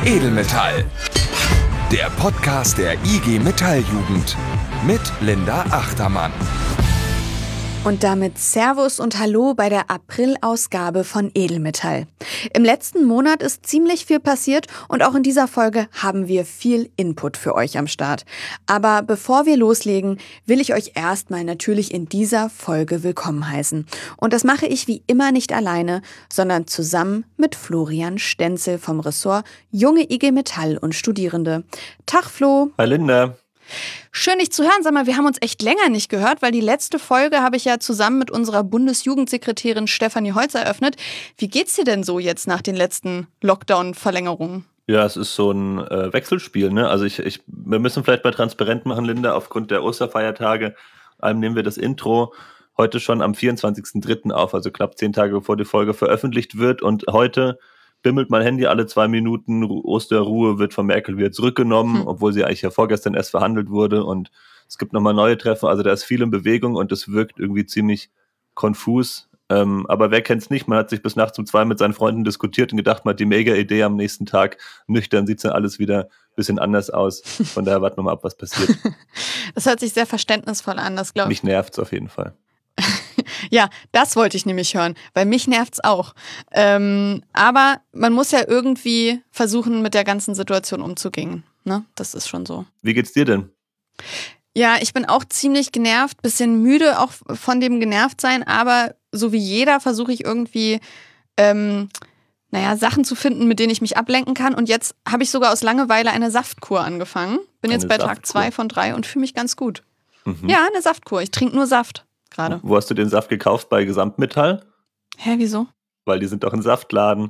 Edelmetall. Der Podcast der IG Metalljugend mit Linda Achtermann. Und damit Servus und Hallo bei der April-Ausgabe von Edelmetall. Im letzten Monat ist ziemlich viel passiert und auch in dieser Folge haben wir viel Input für euch am Start. Aber bevor wir loslegen, will ich euch erstmal natürlich in dieser Folge willkommen heißen. Und das mache ich wie immer nicht alleine, sondern zusammen mit Florian Stenzel vom Ressort Junge IG Metall und Studierende. Tag Flo. Hi Linda. Schön, dich zu hören. Sag mal, wir haben uns echt länger nicht gehört, weil die letzte Folge habe ich ja zusammen mit unserer Bundesjugendsekretärin Stefanie Holz eröffnet. Wie geht's dir denn so jetzt nach den letzten Lockdown-Verlängerungen? Ja, es ist so ein Wechselspiel, ne? Also wir müssen vielleicht mal transparent machen, Linda, aufgrund der Osterfeiertage nehmen wir das Intro heute schon am 24.03. auf, also knapp 10 Tage bevor die Folge veröffentlicht wird. Und heute bimmelt mein Handy alle 2 Minuten, Osterruhe wird von Merkel wieder zurückgenommen, obwohl sie eigentlich ja vorgestern erst verhandelt wurde, und es gibt nochmal neue Treffen, also da ist viel in Bewegung und das wirkt irgendwie ziemlich konfus, aber wer kennt's nicht, man hat sich bis nachts um 2 mit seinen Freunden diskutiert und gedacht, man hat die Mega-Idee am nächsten Tag, nüchtern sieht's dann alles wieder ein bisschen anders aus, von daher warten wir mal ab, was passiert. Das hört sich sehr verständnisvoll an, das glaube ich. Mich nervt's auf jeden Fall. Ja, das wollte ich nämlich hören, weil mich nervt's auch. Aber man muss ja irgendwie versuchen, mit der ganzen Situation umzugehen. Ne? Das ist schon so. Wie geht's dir denn? Ja, ich bin auch ziemlich genervt, bisschen müde auch von dem Genervtsein, aber so wie jeder versuche ich irgendwie Sachen zu finden, mit denen ich mich ablenken kann. Und jetzt habe ich sogar aus Langeweile eine Saftkur angefangen. Bin jetzt bei Tag 2 von 3 und fühle mich ganz gut. Mhm. Ja, eine Saftkur. Ich trinke nur Saft. Gerade. Wo hast du den Saft gekauft? Bei Gesamtmetall? Hä, wieso? Weil die sind doch ein Saftladen.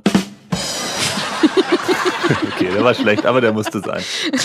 Okay, der war schlecht, aber der musste sein.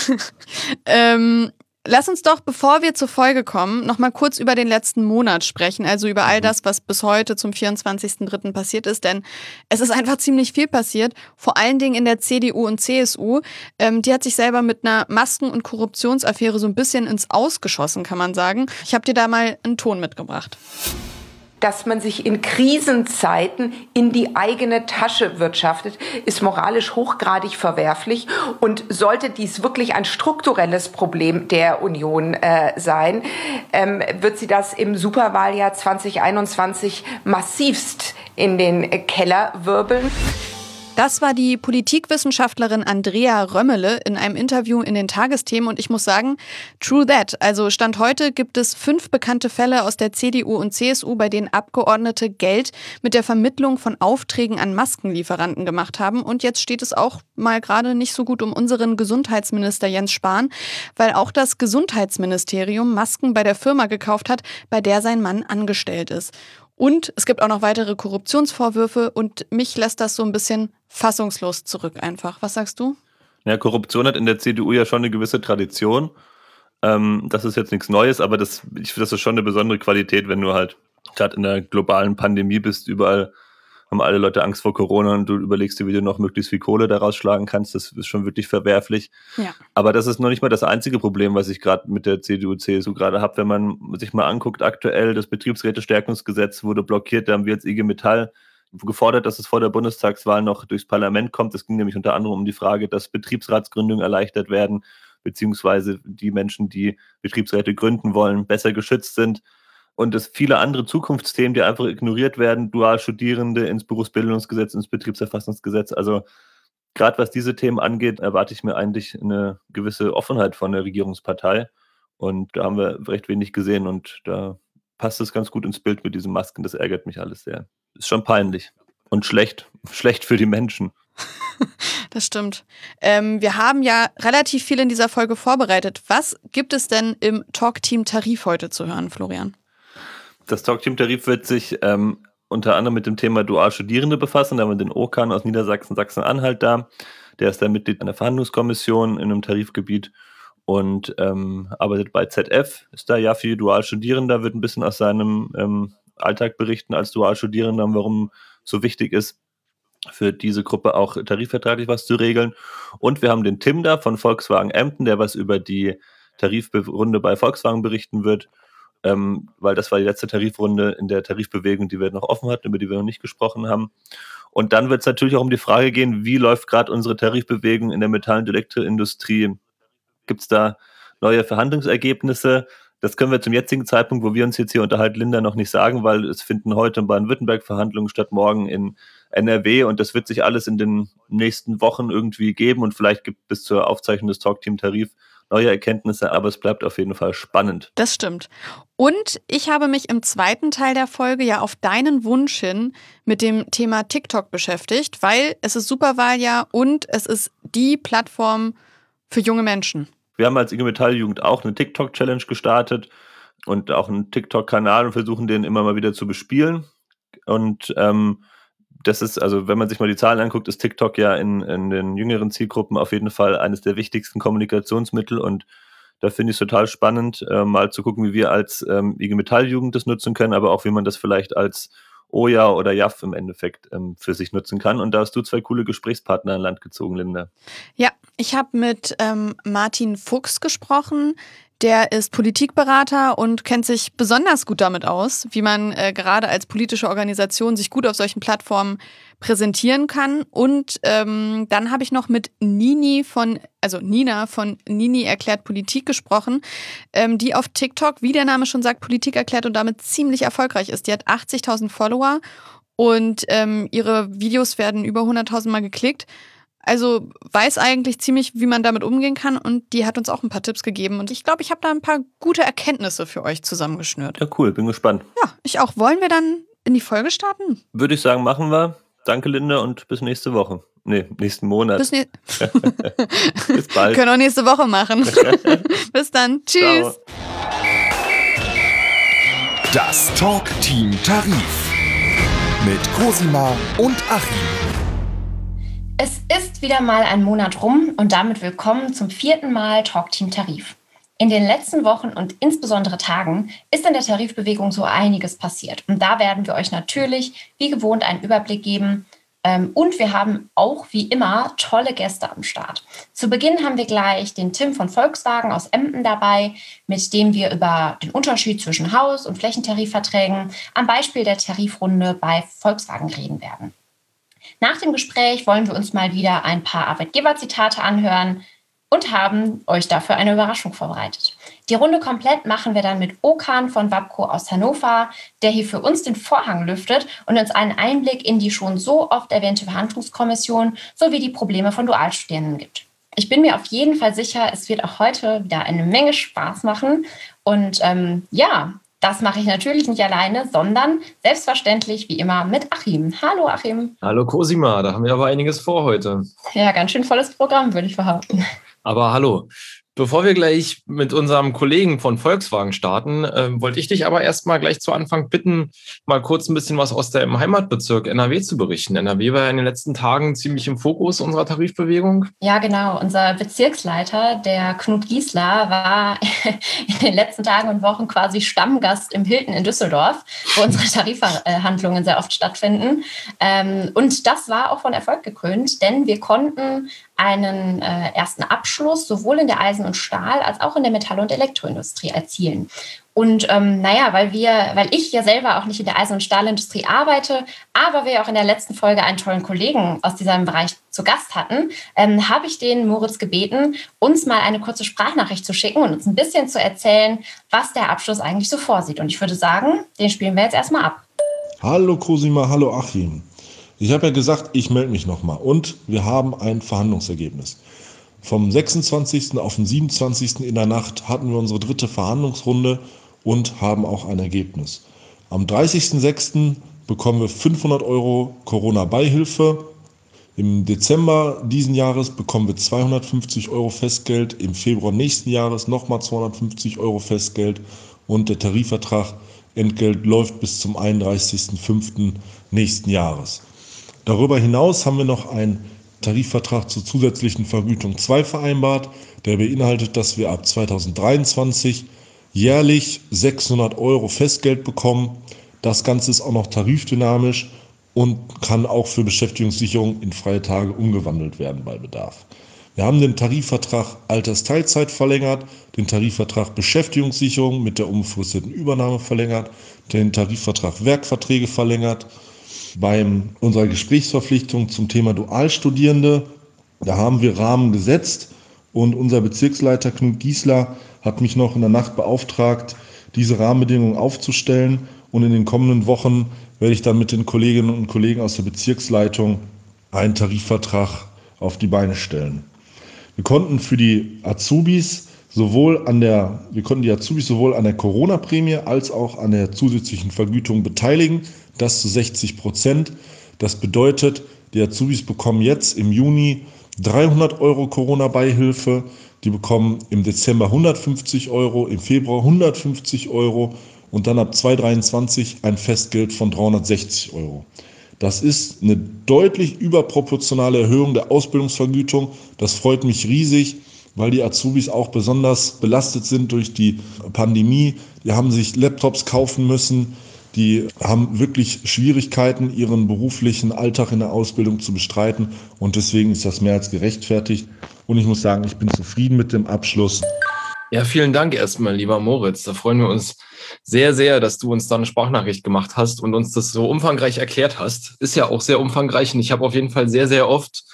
Lass uns doch, bevor wir zur Folge kommen, nochmal kurz über den letzten Monat sprechen, also über all das, was bis heute zum 24.03. passiert ist, denn es ist einfach ziemlich viel passiert, vor allen Dingen in der CDU und CSU. Die hat sich selber mit einer Masken- und Korruptionsaffäre so ein bisschen ins Aus geschossen, kann man sagen. Ich habe dir da mal einen Ton mitgebracht. Dass man sich in Krisenzeiten in die eigene Tasche wirtschaftet, ist moralisch hochgradig verwerflich. Und sollte dies wirklich ein strukturelles Problem der Union sein, wird sie das im Superwahljahr 2021 massivst in den Keller wirbeln. Das war die Politikwissenschaftlerin Andrea Römmele in einem Interview in den Tagesthemen und ich muss sagen, true that. Also Stand heute gibt es 5 bekannte Fälle aus der CDU und CSU, bei denen Abgeordnete Geld mit der Vermittlung von Aufträgen an Maskenlieferanten gemacht haben. Und jetzt steht es auch mal gerade nicht so gut um unseren Gesundheitsminister Jens Spahn, weil auch das Gesundheitsministerium Masken bei der Firma gekauft hat, bei der sein Mann angestellt ist. Und es gibt auch noch weitere Korruptionsvorwürfe und mich lässt das so ein bisschen fassungslos zurück einfach. Was sagst du? Ja, Korruption hat in der CDU ja schon eine gewisse Tradition. Das ist jetzt nichts Neues, aber ich finde, das ist schon eine besondere Qualität, wenn du halt gerade in der globalen Pandemie bist. Überall haben alle Leute Angst vor Corona und du überlegst dir, wie du noch möglichst viel Kohle daraus schlagen kannst. Das ist schon wirklich verwerflich. Ja. Aber das ist noch nicht mal das einzige Problem, was ich gerade mit der CDU, CSU gerade habe. Wenn man sich mal anguckt, aktuell das Betriebsrätestärkungsgesetz wurde blockiert. Da haben wir jetzt IG Metall gefordert, dass es vor der Bundestagswahl noch durchs Parlament kommt. Es ging nämlich unter anderem um die Frage, dass Betriebsratsgründungen erleichtert werden, beziehungsweise die Menschen, die Betriebsräte gründen wollen, besser geschützt sind. Und es viele andere Zukunftsthemen, die einfach ignoriert werden, Dualstudierende ins Berufsbildungsgesetz, ins Betriebserfassungsgesetz. Also gerade was diese Themen angeht, erwarte ich mir eigentlich eine gewisse Offenheit von der Regierungspartei. Und da haben wir recht wenig gesehen und da passt es ganz gut ins Bild mit diesen Masken. Das ärgert mich alles sehr. Ist schon peinlich und schlecht für die Menschen. Das stimmt. Wir haben ja relativ viel in dieser Folge vorbereitet. Was gibt es denn im Talk-Team Tarif heute zu hören, Florian? Das Talk-Team-Tarif wird sich unter anderem mit dem Thema Dualstudierende befassen. Da haben wir den Okan aus Niedersachsen, Sachsen-Anhalt da. Der ist da Mitglied einer Verhandlungskommission in einem Tarifgebiet und arbeitet bei ZF. Ist da ja für Dualstudierende, wird ein bisschen aus seinem Alltag berichten als Dualstudierender, warum so wichtig ist, für diese Gruppe auch tarifvertraglich was zu regeln. Und wir haben den Tim da von Volkswagen Emden, der was über die Tarifrunde bei Volkswagen berichten wird. Weil das war die letzte Tarifrunde in der Tarifbewegung, die wir noch offen hatten, über die wir noch nicht gesprochen haben. Und dann wird es natürlich auch um die Frage gehen, wie läuft gerade unsere Tarifbewegung in der Metall- und Elektroindustrie? Gibt es da neue Verhandlungsergebnisse? Das können wir zum jetzigen Zeitpunkt, wo wir uns jetzt hier unterhalten, Linda, noch nicht sagen, weil es finden heute in Baden-Württemberg Verhandlungen statt, morgen in NRW, und das wird sich alles in den nächsten Wochen irgendwie geben, und vielleicht gibt es bis zur Aufzeichnung des Talkteam Tarif neue Erkenntnisse, aber es bleibt auf jeden Fall spannend. Das stimmt. Und ich habe mich im zweiten Teil der Folge ja auf deinen Wunsch hin mit dem Thema TikTok beschäftigt, weil es ist Superwahljahr und es ist die Plattform für junge Menschen. Wir haben als IG Metall-Jugend auch eine TikTok-Challenge gestartet und auch einen TikTok-Kanal und versuchen den immer mal wieder zu bespielen. Und das ist, also wenn man sich mal die Zahlen anguckt, ist TikTok ja in den jüngeren Zielgruppen auf jeden Fall eines der wichtigsten Kommunikationsmittel, und da finde ich es total spannend, mal zu gucken, wie wir als IG Metall-Jugend das nutzen können, aber auch wie man das vielleicht als OJA oder JAF im Endeffekt für sich nutzen kann. Und da hast du 2 coole Gesprächspartner an Land gezogen, Linda. Ja, ich habe mit Martin Fuchs gesprochen. Der ist Politikberater und kennt sich besonders gut damit aus, wie man gerade als politische Organisation sich gut auf solchen Plattformen präsentieren kann. Und dann habe ich noch mit Nina von Nini erklärt Politik gesprochen, die auf TikTok, wie der Name schon sagt, Politik erklärt und damit ziemlich erfolgreich ist. Die hat 80.000 Follower und ihre Videos werden über 100.000 Mal geklickt. Also weiß eigentlich ziemlich, wie man damit umgehen kann, und die hat uns auch ein paar Tipps gegeben, und ich glaube, ich habe da ein paar gute Erkenntnisse für euch zusammengeschnürt. Ja, cool, bin gespannt. Ja, ich auch. Wollen wir dann in die Folge starten? Würde ich sagen, machen wir. Danke, Linda, und bis nächste Woche. Nee, nächsten Monat. Bis bald. Können auch nächste Woche machen. Bis dann. Tschüss. Ciao. Das Talkteam Tarif mit Cosima und Achim. Es ist wieder mal ein Monat rum und damit willkommen zum 4. Mal Talkteam Tarif. In den letzten Wochen und insbesondere Tagen ist in der Tarifbewegung so einiges passiert. Und da werden wir euch natürlich wie gewohnt einen Überblick geben. Und wir haben auch wie immer tolle Gäste am Start. Zu Beginn haben wir gleich den Tim von Volkswagen aus Emden dabei, mit dem wir über den Unterschied zwischen Haus- und Flächentarifverträgen am Beispiel der Tarifrunde bei Volkswagen reden werden. Nach dem Gespräch wollen wir uns mal wieder ein paar Arbeitgeberzitate anhören und haben euch dafür eine Überraschung vorbereitet. Die Runde komplett machen wir dann mit Okan von WAPCO aus Hannover, der hier für uns den Vorhang lüftet und uns einen Einblick in die schon so oft erwähnte Verhandlungskommission sowie die Probleme von Dualstudierenden gibt. Ich bin mir auf jeden Fall sicher, es wird auch heute wieder eine Menge Spaß machen. Und das mache ich natürlich nicht alleine, sondern selbstverständlich wie immer mit Achim. Hallo Achim. Hallo Cosima, da haben wir aber einiges vor heute. Ja, ganz schön volles Programm, würde ich behaupten. Aber hallo. Bevor wir gleich mit unserem Kollegen von Volkswagen starten, wollte ich dich aber erstmal gleich zu Anfang bitten, mal kurz ein bisschen was aus dem Heimatbezirk NRW zu berichten. NRW war ja in den letzten Tagen ziemlich im Fokus unserer Tarifbewegung. Ja, genau. Unser Bezirksleiter, der Knut Giesler, war in den letzten Tagen und Wochen quasi Stammgast im Hilton in Düsseldorf, wo unsere Tarifverhandlungen sehr oft stattfinden. Und das war auch von Erfolg gekrönt, denn wir konnten einen ersten Abschluss sowohl in der Eisen- und Stahl- als auch in der Metall- und Elektroindustrie erzielen. Und weil ich ja selber auch nicht in der Eisen- und Stahlindustrie arbeite, aber wir auch in der letzten Folge einen tollen Kollegen aus diesem Bereich zu Gast hatten, habe ich den Moritz gebeten, uns mal eine kurze Sprachnachricht zu schicken und uns ein bisschen zu erzählen, was der Abschluss eigentlich so vorsieht. Und ich würde sagen, den spielen wir jetzt erstmal ab. Hallo Cosima, hallo Achim. Ich habe ja gesagt, ich melde mich nochmal, und wir haben ein Verhandlungsergebnis. Vom 26. auf den 27. in der Nacht hatten wir unsere 3. Verhandlungsrunde und haben auch ein Ergebnis. Am 30.06. bekommen wir 500 € Corona-Beihilfe. Im Dezember diesen Jahres bekommen wir 250 € Festgeld. Im Februar nächsten Jahres nochmal 250 € Festgeld. Und der Tarifvertrag Entgelt läuft bis zum 31.05. nächsten Jahres. Darüber hinaus haben wir noch einen Tarifvertrag zur zusätzlichen Vergütung 2 vereinbart, der beinhaltet, dass wir ab 2023 jährlich 600 € Festgeld bekommen. Das Ganze ist auch noch tarifdynamisch und kann auch für Beschäftigungssicherung in freie Tage umgewandelt werden bei Bedarf. Wir haben den Tarifvertrag Altersteilzeit verlängert, den Tarifvertrag Beschäftigungssicherung mit der unbefristeten Übernahme verlängert, den Tarifvertrag Werkverträge verlängert. Bei unserer Gesprächsverpflichtung zum Thema Dualstudierende, da haben wir Rahmen gesetzt und unser Bezirksleiter Knut Giesler hat mich noch in der Nacht beauftragt, diese Rahmenbedingungen aufzustellen, und in den kommenden Wochen werde ich dann mit den Kolleginnen und Kollegen aus der Bezirksleitung einen Tarifvertrag auf die Beine stellen. Wir konnten für die Azubis sowohl an der Corona-Prämie als auch an der zusätzlichen Vergütung beteiligen, das zu 60%. Das bedeutet, die Azubis bekommen jetzt im Juni 300 € Corona-Beihilfe, die bekommen im Dezember 150 €, im Februar 150 € und dann ab 2023 ein Festgeld von 360 €. Das ist eine deutlich überproportionale Erhöhung der Ausbildungsvergütung. Das freut mich riesig, weil die Azubis auch besonders belastet sind durch die Pandemie. Die haben sich Laptops kaufen müssen. Die haben wirklich Schwierigkeiten, ihren beruflichen Alltag in der Ausbildung zu bestreiten. Und deswegen ist das mehr als gerechtfertigt. Und ich muss sagen, ich bin zufrieden mit dem Abschluss. Ja, vielen Dank erstmal, lieber Moritz. Da freuen wir uns sehr, sehr, dass du uns da eine Sprachnachricht gemacht hast und uns das so umfangreich erklärt hast. Ist ja auch sehr umfangreich und ich habe auf jeden Fall sehr, sehr oft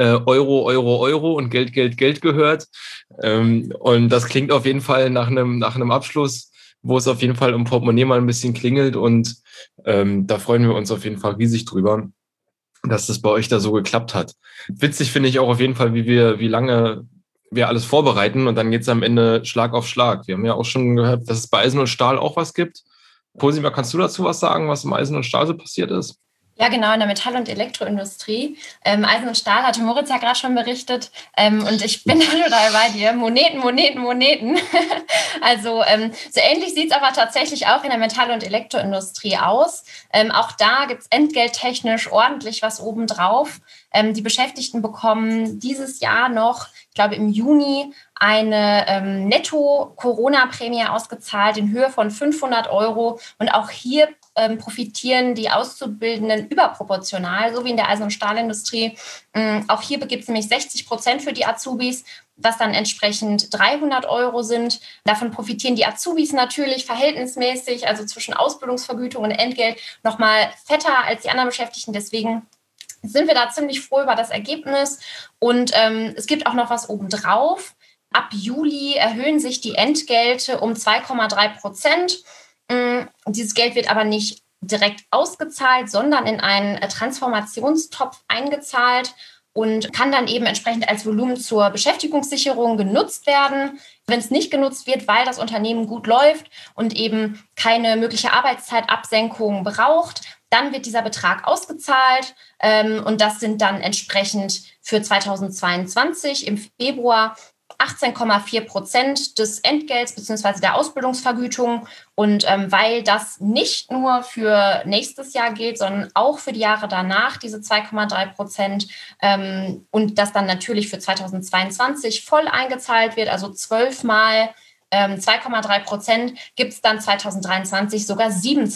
Euro und Geld gehört. Und das klingt auf jeden Fall nach einem Abschluss, wo es auf jeden Fall im Portemonnaie mal ein bisschen klingelt. Und da freuen wir uns auf jeden Fall riesig drüber, dass das bei euch da so geklappt hat. Witzig finde ich auch auf jeden Fall, wie lange wir alles vorbereiten und dann geht es am Ende Schlag auf Schlag. Wir haben ja auch schon gehört, dass es bei Eisen und Stahl auch was gibt. Cosima, kannst du dazu was sagen, was im Eisen und Stahl so passiert ist? Ja, genau, in der Metall- und Elektroindustrie. Eisen und Stahl hatte Moritz ja gerade schon berichtet. Und ich bin da total bei dir. Moneten. Also so ähnlich sieht es aber tatsächlich auch in der Metall- und Elektroindustrie aus. Auch da gibt es entgelttechnisch ordentlich was obendrauf. Die Beschäftigten bekommen dieses Jahr noch, ich glaube im Juni, eine Netto-Corona-Prämie ausgezahlt in Höhe von 500 €. Und auch hier profitieren die Auszubildenden überproportional, so wie in der Eisen- und Stahlindustrie. Auch hier gibt es nämlich 60% für die Azubis, was dann entsprechend 300 € sind. Davon profitieren die Azubis natürlich verhältnismäßig, also zwischen Ausbildungsvergütung und Entgelt, nochmal fetter als die anderen Beschäftigten. Deswegen sind wir da ziemlich froh über das Ergebnis. Und es gibt auch noch was obendrauf. Ab Juli erhöhen sich die Entgelte um 2,3%. Dieses Geld wird aber nicht direkt ausgezahlt, sondern in einen Transformationstopf eingezahlt und kann dann eben entsprechend als Volumen zur Beschäftigungssicherung genutzt werden. Wenn es nicht genutzt wird, weil das Unternehmen gut läuft und eben keine mögliche Arbeitszeitabsenkung braucht, dann wird dieser Betrag ausgezahlt und das sind dann entsprechend für 2022 im Februar 18,4% des Entgelts bzw. der Ausbildungsvergütung. Und weil das nicht nur für nächstes Jahr gilt, sondern auch für die Jahre danach, diese 2,3%, und das dann natürlich für 2022 voll eingezahlt wird, also 12 Mal 2,3%, gibt es dann 2023 sogar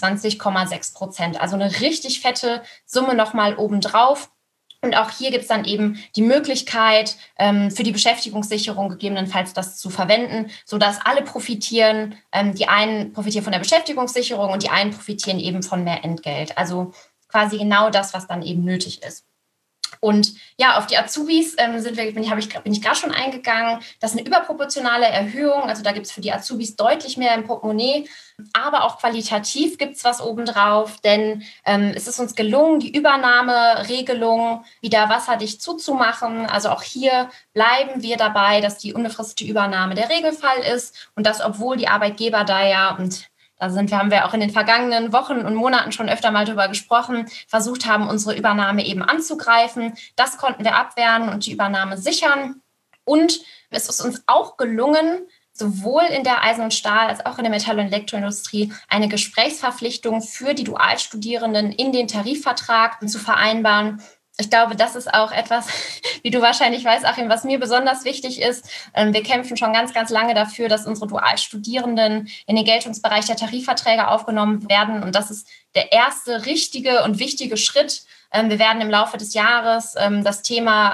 27,6%. Also eine richtig fette Summe nochmal obendrauf. Und auch hier gibt es dann eben die Möglichkeit, für die Beschäftigungssicherung gegebenenfalls das zu verwenden, sodass alle profitieren. Die einen profitieren von der Beschäftigungssicherung und die einen profitieren eben von mehr Entgelt. Also quasi genau das, was dann eben nötig ist. Und ja, auf die Azubis bin ich gerade schon eingegangen. Das ist eine überproportionale Erhöhung. Also da gibt es für die Azubis deutlich mehr im Portemonnaie. Aber auch qualitativ gibt es was obendrauf, denn es ist uns gelungen, die Übernahmeregelung wieder wasserdicht zuzumachen. Also auch hier bleiben wir dabei, dass die unbefristete Übernahme der Regelfall ist und dass, obwohl die Arbeitgeber da ja, und haben wir auch in den vergangenen Wochen und Monaten schon öfter mal drüber gesprochen, versucht haben, unsere Übernahme eben anzugreifen. Das konnten wir abwehren und die Übernahme sichern. Und es ist uns auch gelungen, sowohl in der Eisen- und Stahl- als auch in der Metall- und Elektroindustrie eine Gesprächsverpflichtung für die Dualstudierenden in den Tarifvertrag zu vereinbaren. Ich glaube, das ist auch etwas, wie du wahrscheinlich weißt, Achim, was mir besonders wichtig ist. Wir kämpfen schon ganz, ganz lange dafür, dass unsere Dualstudierenden in den Geltungsbereich der Tarifverträge aufgenommen werden. Und das ist der erste richtige und wichtige Schritt. Wir werden im Laufe des Jahres das Thema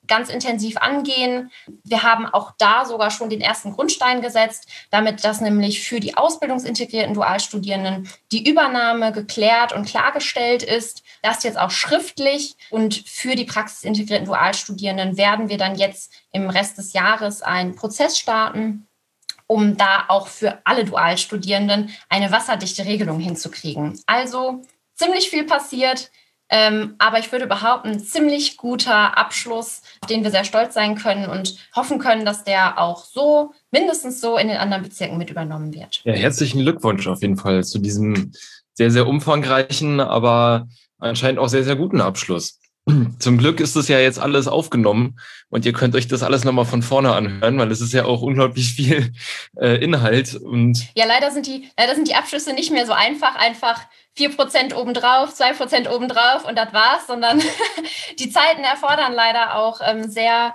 ganz intensiv angehen. Wir haben auch da sogar schon den ersten Grundstein gesetzt, damit dass nämlich für die ausbildungsintegrierten Dualstudierenden die Übernahme geklärt und klargestellt ist. Das jetzt auch schriftlich. Und für die praxisintegrierten Dualstudierenden werden wir dann jetzt im Rest des Jahres einen Prozess starten, um da auch für alle Dualstudierenden eine wasserdichte Regelung hinzukriegen. Also ziemlich viel passiert, aber ich würde behaupten, ein ziemlich guter Abschluss, auf den wir sehr stolz sein können und hoffen können, dass der auch so, mindestens so in den anderen Bezirken mit übernommen wird. Ja, herzlichen Glückwunsch auf jeden Fall zu diesem sehr, sehr umfangreichen, aber anscheinend auch sehr, sehr guten Abschluss. Zum Glück ist es ja jetzt alles aufgenommen und ihr könnt euch das alles nochmal von vorne anhören, weil es ist ja auch unglaublich viel Inhalt. Und ja, leider sind die Abschlüsse nicht mehr so einfach 4% obendrauf, 2% obendrauf und das war's, sondern die Zeiten erfordern leider auch sehr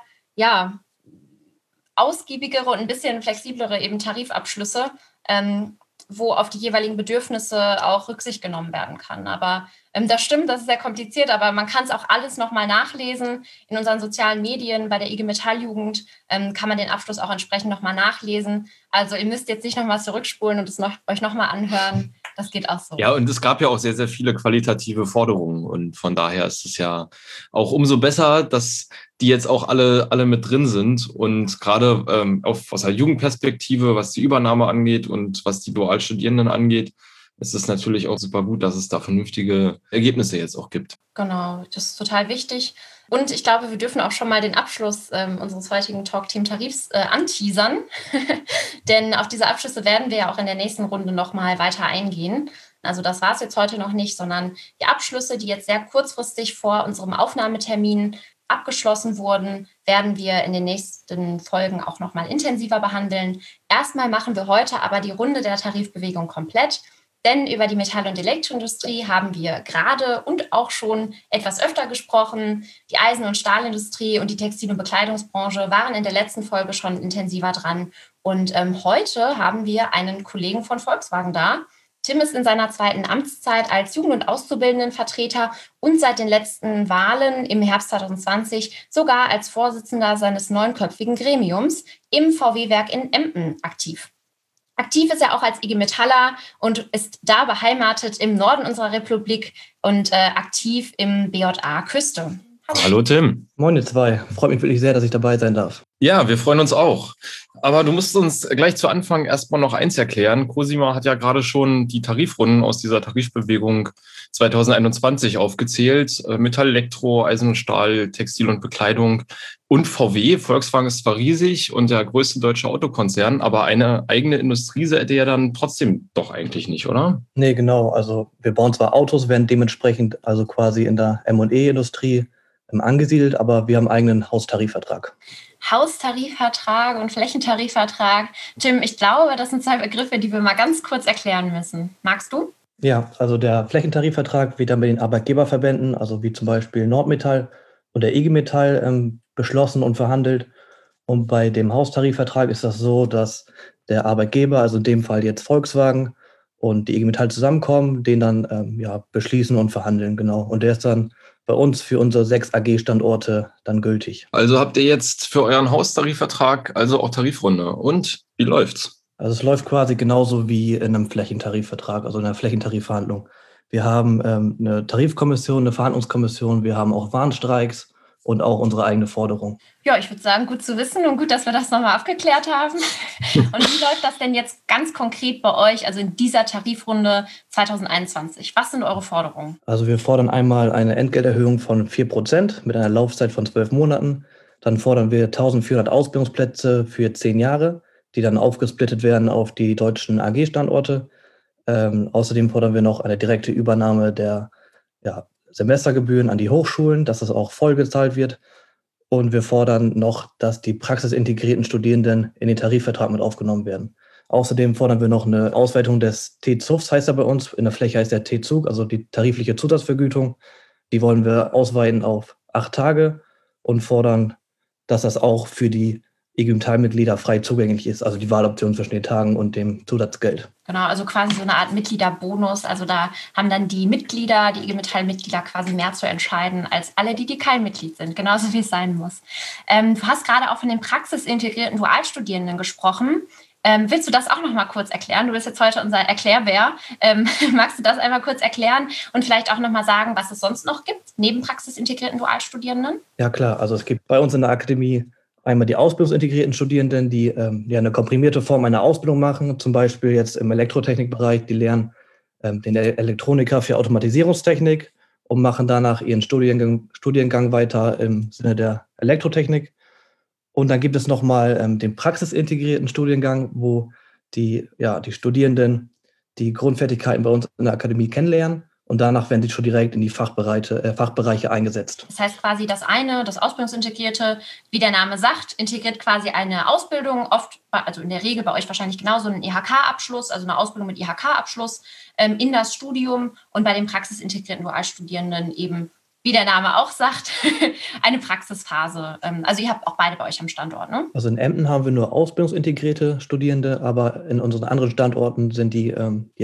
ausgiebigere und ein bisschen flexiblere eben Tarifabschlüsse, wo auf die jeweiligen Bedürfnisse auch Rücksicht genommen werden kann. Aber das stimmt, das ist sehr kompliziert, aber man kann es auch alles nochmal nachlesen. In unseren sozialen Medien, bei der IG Metall-Jugend kann man den Abschluss auch entsprechend nochmal nachlesen. Also ihr müsst jetzt nicht nochmal zurückspulen und euch nochmal anhören. Das geht auch so. Ja, und es gab ja auch sehr, sehr viele qualitative Forderungen. Und von daher ist es ja auch umso besser, dass die jetzt auch alle mit drin sind. Und gerade aus der Jugendperspektive, was die Übernahme angeht und was die Dualstudierenden angeht, ist es natürlich auch super gut, dass es da vernünftige Ergebnisse jetzt auch gibt. Genau, das ist total wichtig. Und ich glaube, wir dürfen auch schon mal den Abschluss unseres heutigen Talk-Team-Tarifs anteasern. Denn auf diese Abschlüsse werden wir ja auch in der nächsten Runde nochmal weiter eingehen. Also das war es jetzt heute noch nicht, sondern die Abschlüsse, die jetzt sehr kurzfristig vor unserem Aufnahmetermin abgeschlossen wurden, werden wir in den nächsten Folgen auch nochmal intensiver behandeln. Erstmal machen wir heute aber die Runde der Tarifbewegung komplett. Denn über die Metall- und Elektroindustrie haben wir gerade und auch schon etwas öfter gesprochen. Die Eisen- und Stahlindustrie und die Textil- und Bekleidungsbranche waren in der letzten Folge schon intensiver dran. Und heute haben wir einen Kollegen von Volkswagen da. Tim ist in seiner zweiten Amtszeit als Jugend- und Auszubildendenvertreter und seit den letzten Wahlen im Herbst 2020 sogar als Vorsitzender seines 9-köpfigen Gremiums im VW-Werk in Emden aktiv. Aktiv ist er auch als IG Metaller und ist da beheimatet im Norden unserer Republik und aktiv im BJA Küste. Hallo Tim. Moin ihr zwei, freut mich wirklich sehr, dass ich dabei sein darf. Ja, wir freuen uns auch. Aber du musst uns gleich zu Anfang erstmal noch eins erklären. Cosima hat ja gerade schon die Tarifrunden aus dieser Tarifbewegung 2021 aufgezählt. Metall, Elektro, Eisen und Stahl, Textil und Bekleidung und VW. Volkswagen ist zwar riesig und der größte deutsche Autokonzern, aber eine eigene Industrie seid ihr ja dann trotzdem doch eigentlich nicht, oder? Nee, genau. Also wir bauen zwar Autos, werden dementsprechend also quasi in der M&E-Industrie angesiedelt, aber wir haben einen eigenen Haustarifvertrag. Haustarifvertrag und Flächentarifvertrag. Tim, ich glaube, das sind zwei Begriffe, die wir mal ganz kurz erklären müssen. Magst du? Ja, also der Flächentarifvertrag wird dann mit den Arbeitgeberverbänden, also wie zum Beispiel Nordmetall und der IG Metall, beschlossen und verhandelt. Und bei dem Haustarifvertrag ist das so, dass der Arbeitgeber, also in dem Fall jetzt Volkswagen und die IG Metall zusammenkommen, den dann beschließen und verhandeln, genau. Und der ist dann bei uns für unsere 6 AG-Standorte dann gültig. Also habt ihr jetzt für euren Haustarifvertrag also auch Tarifrunde. Und wie läuft's? Also es läuft quasi genauso wie in einem Flächentarifvertrag, also in einer Flächentarifverhandlung. Wir haben eine Tarifkommission, eine Verhandlungskommission, wir haben auch Warnstreiks und auch unsere eigene Forderung. Ja, ich würde sagen, gut zu wissen und gut, dass wir das nochmal abgeklärt haben. Und wie läuft das denn jetzt ganz konkret bei euch, also in dieser Tarifrunde 2021? Was sind eure Forderungen? Also wir fordern einmal eine Entgelterhöhung von 4% mit einer Laufzeit von 12 Monaten. Dann fordern wir 1400 Ausbildungsplätze für 10 Jahre, die dann aufgesplittet werden auf die deutschen AG-Standorte. Außerdem fordern wir noch eine direkte Übernahme der Semestergebühren an die Hochschulen, dass das auch voll gezahlt wird. Und wir fordern noch, dass die praxisintegrierten Studierenden in den Tarifvertrag mit aufgenommen werden. Außerdem fordern wir noch eine Ausweitung des T-ZUFs, heißt er bei uns. In der Fläche heißt der T-Zug, also die tarifliche Zusatzvergütung. Die wollen wir ausweiten auf 8 Tage und fordern, dass das auch für die IG Metall-Mitglieder frei zugänglich ist, also die Wahloption zwischen den Tagen und dem Zusatzgeld. Genau, also quasi so eine Art Mitgliederbonus. Also da haben dann die Mitglieder, die IG Metall-Mitglieder quasi mehr zu entscheiden als alle, die kein Mitglied sind. Genauso wie es sein muss. Du hast gerade auch von den praxisintegrierten Dualstudierenden gesprochen. Willst du das auch noch mal kurz erklären? Du bist jetzt heute unser Erklärbär. Magst du das einmal kurz erklären und vielleicht auch noch mal sagen, was es sonst noch gibt, neben praxisintegrierten Dualstudierenden? Ja klar, also es gibt bei uns in der Akademie einmal die ausbildungsintegrierten Studierenden, die eine komprimierte Form einer Ausbildung machen, zum Beispiel jetzt im Elektrotechnikbereich, die lernen den Elektroniker für Automatisierungstechnik und machen danach ihren Studiengang weiter im Sinne der Elektrotechnik. Und dann gibt es nochmal den praxisintegrierten Studiengang, wo die Studierenden die Grundfertigkeiten bei uns in der Akademie kennenlernen. Und danach werden sie schon direkt in die Fachbereiche eingesetzt. Das heißt quasi das Ausbildungsintegrierte, wie der Name sagt, integriert quasi eine Ausbildung, oft, also in der Regel bei euch wahrscheinlich genauso einen IHK-Abschluss, also eine Ausbildung mit IHK-Abschluss in das Studium und bei den praxisintegrierten Dualstudierenden eben, wie der Name auch sagt, eine Praxisphase. Also ihr habt auch beide bei euch am Standort, ne? Also in Emden haben wir nur ausbildungsintegrierte Studierende, aber in unseren anderen Standorten sind die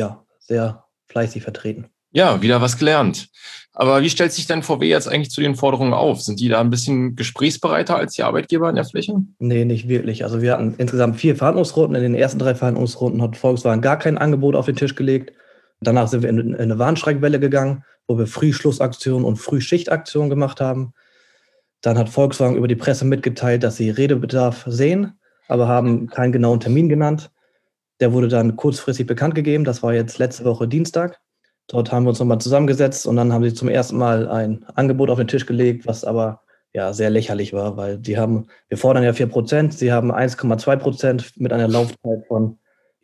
sehr fleißig vertreten. Ja, wieder was gelernt. Aber wie stellt sich denn VW jetzt eigentlich zu den Forderungen auf? Sind die da ein bisschen gesprächsbereiter als die Arbeitgeber in der Fläche? Nee, nicht wirklich. Also wir hatten insgesamt 4 Verhandlungsrunden. In den ersten 3 Verhandlungsrunden hat Volkswagen gar kein Angebot auf den Tisch gelegt. Danach sind wir in eine Warnstreikwelle gegangen, wo wir Frühschlussaktionen und Frühschichtaktionen gemacht haben. Dann hat Volkswagen über die Presse mitgeteilt, dass sie Redebedarf sehen, aber haben keinen genauen Termin genannt. Der wurde dann kurzfristig bekannt gegeben. Das war jetzt letzte Woche Dienstag. Dort haben wir uns nochmal zusammengesetzt und dann haben sie zum ersten Mal ein Angebot auf den Tisch gelegt, was aber sehr lächerlich war, weil wir fordern ja 4%, sie haben 1,2% mit einer Laufzeit von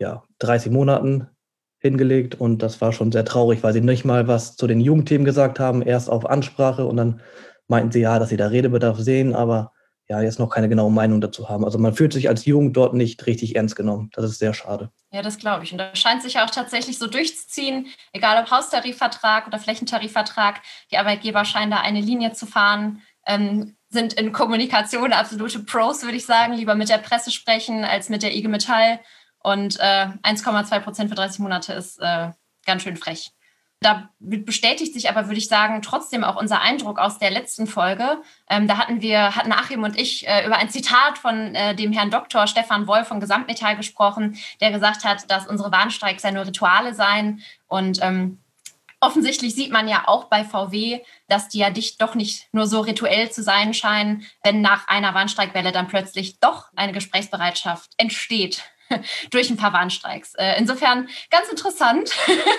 30 Monaten hingelegt und das war schon sehr traurig, weil sie nicht mal was zu den Jugendthemen gesagt haben, erst auf Ansprache und dann meinten sie dass sie da Redebedarf sehen, aber jetzt noch keine genaue Meinung dazu haben. Also man fühlt sich als Jugend dort nicht richtig ernst genommen. Das ist sehr schade. Ja, das glaube ich. Und das scheint sich auch tatsächlich so durchzuziehen, egal ob Haustarifvertrag oder Flächentarifvertrag. Die Arbeitgeber scheinen da eine Linie zu fahren, sind in Kommunikation absolute Pros, würde ich sagen. Lieber mit der Presse sprechen als mit der IG Metall. Und 1,2% für 30 Monate ist ganz schön frech. Da bestätigt sich aber, würde ich sagen, trotzdem auch unser Eindruck aus der letzten Folge. Da hatten Achim und ich über ein Zitat von dem Herrn Dr. Stefan Wolf von Gesamtmetall gesprochen, der gesagt hat, dass unsere Warnstreiks ja nur Rituale seien. Und offensichtlich sieht man ja auch bei VW, dass die ja doch nicht nur so rituell zu sein scheinen, wenn nach einer Warnstreikwelle dann plötzlich doch eine Gesprächsbereitschaft entsteht. Durch ein paar Warnstreiks. Insofern ganz interessant.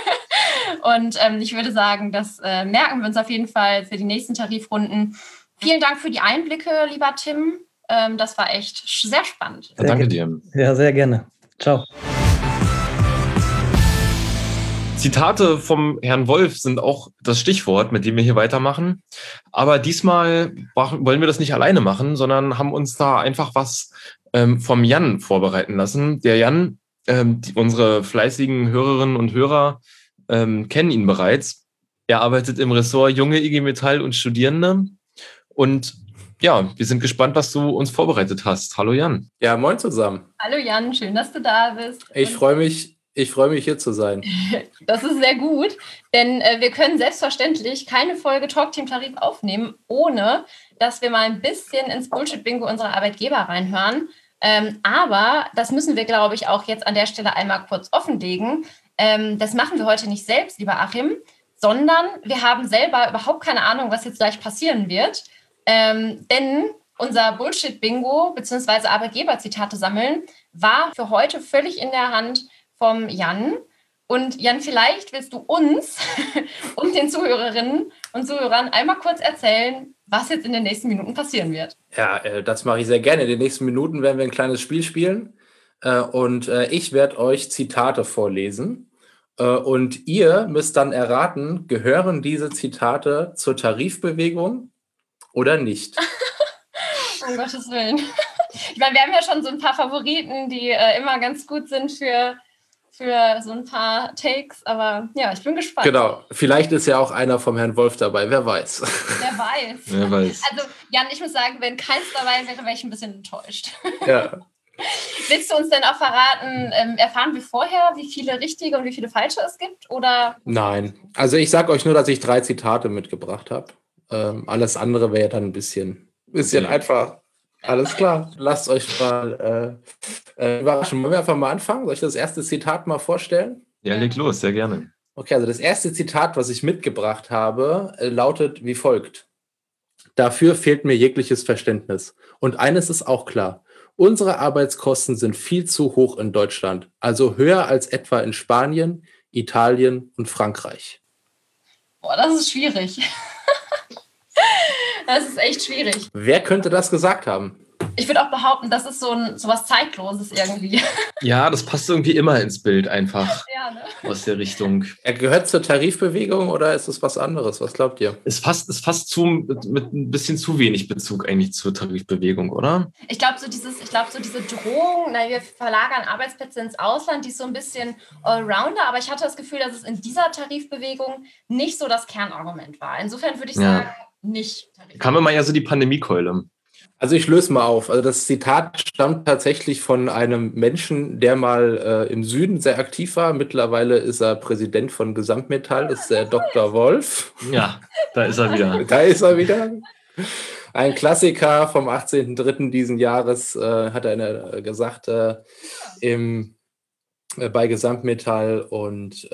Und ich würde sagen, das merken wir uns auf jeden Fall für die nächsten Tarifrunden. Vielen Dank für die Einblicke, lieber Tim. Das war echt sehr spannend. Danke dir. Ja, sehr gerne. Ciao. Zitate vom Herrn Wolf sind auch das Stichwort, mit dem wir hier weitermachen. Aber diesmal wollen wir das nicht alleine machen, sondern haben uns da einfach was vom Jan vorbereiten lassen. Der Jan, unsere fleißigen Hörerinnen und Hörer kennen ihn bereits. Er arbeitet im Ressort Junge IG Metall und Studierende. Und wir sind gespannt, was du uns vorbereitet hast. Hallo Jan. Ja, moin zusammen. Hallo Jan, schön, dass du da bist. Ich freue mich hier zu sein. Das ist sehr gut, denn wir können selbstverständlich keine Folge Talkteam Tarif aufnehmen, ohne dass wir mal ein bisschen ins Bullshit-Bingo unserer Arbeitgeber reinhören. Aber das müssen wir, glaube ich, auch jetzt an der Stelle einmal kurz offenlegen. Das machen wir heute nicht selbst, lieber Achim, sondern wir haben selber überhaupt keine Ahnung, was jetzt gleich passieren wird. Denn unser Bullshit-Bingo bzw. Arbeitgeberzitate sammeln war für heute völlig in der Hand vom Jan. Und Jan, vielleicht willst du uns und den Zuhörerinnen und Zuhörern einmal kurz erzählen, was jetzt in den nächsten Minuten passieren wird. Ja, das mache ich sehr gerne. In den nächsten Minuten werden wir ein kleines Spiel spielen und ich werde euch Zitate vorlesen und ihr müsst dann erraten, gehören diese Zitate zur Tarifbewegung oder nicht? Um Gottes Willen. Ich meine, wir haben ja schon so ein paar Favoriten, die immer ganz gut sind für für so ein paar Takes, aber ja, ich bin gespannt. Genau, vielleicht ist ja auch einer vom Herrn Wolf dabei, wer weiß. Wer weiß. Also Jan, ich muss sagen, wenn keins dabei wäre, wäre ich ein bisschen enttäuscht. Ja. Willst du uns denn auch erfahren wir vorher, wie viele richtige und wie viele falsche es gibt? Oder? Nein, also ich sage euch nur, dass ich 3 Zitate mitgebracht habe. Alles andere wäre dann ein bisschen einfach. Alles klar, lasst euch mal überraschen. Wollen wir einfach mal anfangen? Soll ich das erste Zitat mal vorstellen? Ja, leg los, sehr gerne. Okay, also das erste Zitat, was ich mitgebracht habe, lautet wie folgt. Dafür fehlt mir jegliches Verständnis. Und eines ist auch klar. Unsere Arbeitskosten sind viel zu hoch in Deutschland, also höher als etwa in Spanien, Italien und Frankreich. Boah, das ist schwierig. Das ist echt schwierig. Wer könnte das gesagt haben? Ich würde auch behaupten, das ist so was Zeitloses irgendwie. Ja, das passt irgendwie immer ins Bild einfach. Ja, ne? Aus der Richtung. Er gehört zur Tarifbewegung oder ist es was anderes? Was glaubt ihr? Es fasst mit ein bisschen zu wenig Bezug eigentlich zur Tarifbewegung, oder? Ich glaube, so diese Drohung, wir verlagern Arbeitsplätze ins Ausland, die ist so ein bisschen Allrounder, aber ich hatte das Gefühl, dass es in dieser Tarifbewegung nicht so das Kernargument war. Insofern würde ich sagen, nicht Tarifbewegung. Kam immer ja so die Pandemiekeule. Also ich löse mal auf. Also das Zitat stammt tatsächlich von einem Menschen, der mal im Süden sehr aktiv war. Mittlerweile ist er Präsident von Gesamtmetall, das ist der Dr. Wolf. Ja, da ist er wieder. Da ist er wieder. Ein Klassiker vom 18.03. diesen Jahres hat er gesagt bei Gesamtmetall und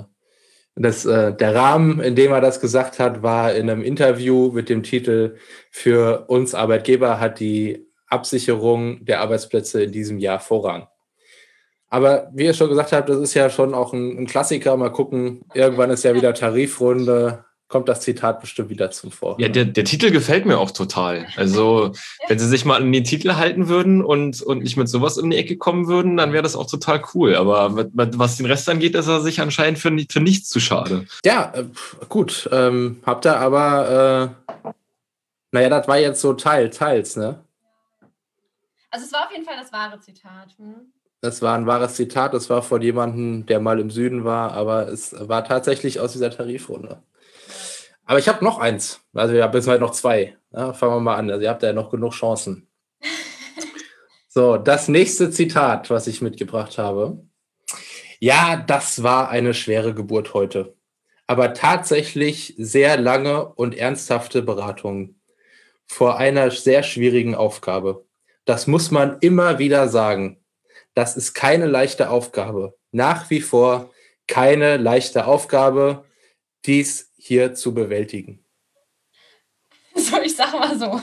der Rahmen, in dem er das gesagt hat, war in einem Interview mit dem Titel „Für uns Arbeitgeber hat die Absicherung der Arbeitsplätze in diesem Jahr Vorrang". Aber wie ihr schon gesagt habt, das ist ja schon auch ein Klassiker. Mal gucken, irgendwann ist ja wieder Tarifrunde, kommt das Zitat bestimmt wieder zum Vorrang. Ja, der Titel gefällt mir auch total. Also, wenn sie sich mal an den Titel halten würden und nicht mit sowas um die Ecke kommen würden, dann wäre das auch total cool. Aber was den Rest angeht, ist er sich anscheinend für nichts zu schade. Ja, gut. Habt ihr aber, das war jetzt so teils, ne? Also es war auf jeden Fall das wahre Zitat. Das war ein wahres Zitat, das war von jemandem, der mal im Süden war, aber es war tatsächlich aus dieser Tarifrunde. Aber ich habe noch eins. Also wir haben jetzt halt noch 2. Ja, fangen wir mal an. Also ihr habt ja noch genug Chancen. So, das nächste Zitat, was ich mitgebracht habe. Ja, das war eine schwere Geburt heute. Aber tatsächlich sehr lange und ernsthafte Beratungen vor einer sehr schwierigen Aufgabe. Das muss man immer wieder sagen. Das ist keine leichte Aufgabe. Nach wie vor keine leichte Aufgabe, dies hier zu bewältigen. So, ich sag mal so.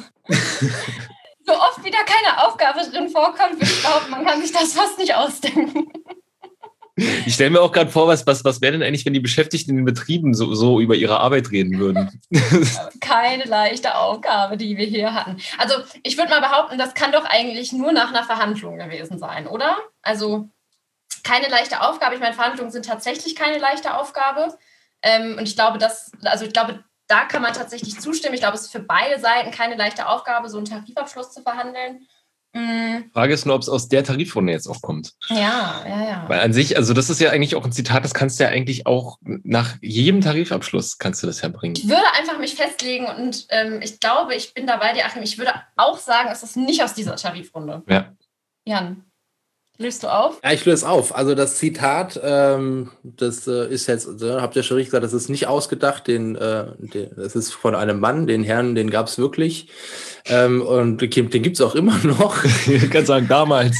So oft wieder keine Aufgabe drin vorkommt, würde ich behaupten, man kann sich das fast nicht ausdenken. Ich stelle mir auch gerade vor, was wäre denn eigentlich, wenn die Beschäftigten in den Betrieben so über ihre Arbeit reden würden? Keine leichte Aufgabe, die wir hier hatten. Also ich würde mal behaupten, das kann doch eigentlich nur nach einer Verhandlung gewesen sein, oder? Also keine leichte Aufgabe. Ich meine, Verhandlungen sind tatsächlich keine leichte Aufgabe. Und ich glaube, da kann man tatsächlich zustimmen. Ich glaube, es ist für beide Seiten keine leichte Aufgabe, so einen Tarifabschluss zu verhandeln. Frage ist nur, ob es aus der Tarifrunde jetzt auch kommt. Ja. Weil an sich, also das ist ja eigentlich auch ein Zitat, das kannst du ja eigentlich auch nach jedem Tarifabschluss kannst du das ja bringen. Ich würde einfach mich festlegen und ich glaube, ich bin dabei, Achim. Ich würde auch sagen, es ist nicht aus dieser Tarifrunde. Ja. Jan, löst du auf? Ja, ich löse auf. Also das Zitat, das ist jetzt, habt ihr schon richtig gesagt, das ist nicht ausgedacht. Das ist von einem Mann, den Herrn, den gab es wirklich. Und den gibt es auch immer noch. Ich kann sagen, damals,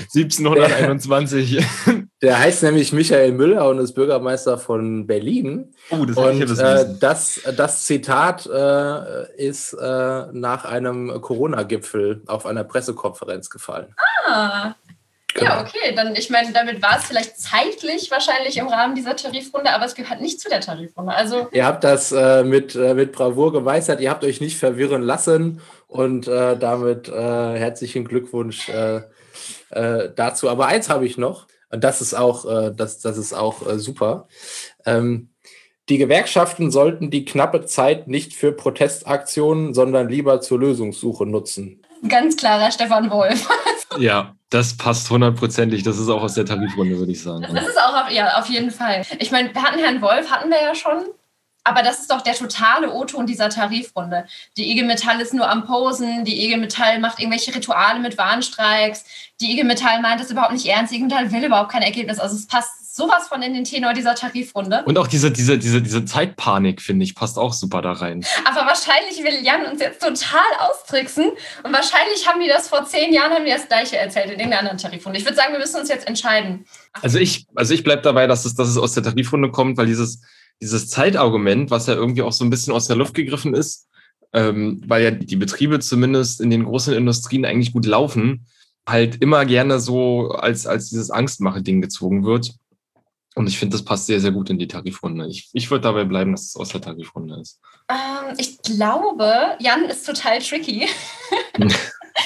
1721. Der heißt nämlich Michael Müller und ist Bürgermeister von Berlin. Oh, das und ich das Zitat ist nach einem Corona-Gipfel auf einer Pressekonferenz gefallen. Genau. Ja, okay, dann, ich meine, damit war es vielleicht zeitlich wahrscheinlich im Rahmen dieser Tarifrunde, aber es gehört nicht zu der Tarifrunde. Also ihr habt das mit Bravour gemeistert, ihr habt euch nicht verwirren lassen und damit herzlichen Glückwunsch dazu. Aber eins habe ich noch, und das ist auch, super. Die Gewerkschaften sollten die knappe Zeit nicht für Protestaktionen, sondern lieber zur Lösungssuche nutzen. Ganz klarer Stefan Wolf. Ja, das passt 100%. Das ist auch aus der Tarifrunde, würde ich sagen. Das ist auch, auf jeden Fall. Ich meine, wir hatten Herrn Wolf, hatten wir ja schon. Aber das ist doch der totale O-Ton dieser Tarifrunde. Die IG Metall ist nur am Posen, die IG Metall macht irgendwelche Rituale mit Warnstreiks, die IG Metall meint das überhaupt nicht ernst, die IG Metall will überhaupt kein Ergebnis. Also es passt sowas von in den Tenor dieser Tarifrunde. Und auch diese Zeitpanik, finde ich, passt auch super da rein. Aber wahrscheinlich will Jan uns jetzt total austricksen und wahrscheinlich haben die das vor 10 Jahren, haben die das Gleiche erzählt in irgendeiner anderen Tarifrunde. Ich würde sagen, wir müssen uns jetzt entscheiden. Also ich bleibe dabei, dass es aus der Tarifrunde kommt, weil dieses Zeitargument, was ja irgendwie auch so ein bisschen aus der Luft gegriffen ist, weil ja die Betriebe zumindest in den großen Industrien eigentlich gut laufen, halt immer gerne so als dieses Angstmache-Ding gezogen wird. Und ich finde, das passt sehr, sehr gut in die Tarifrunde. Ich würde dabei bleiben, dass es aus der Tarifrunde ist. Ich glaube, Jan ist total tricky. Und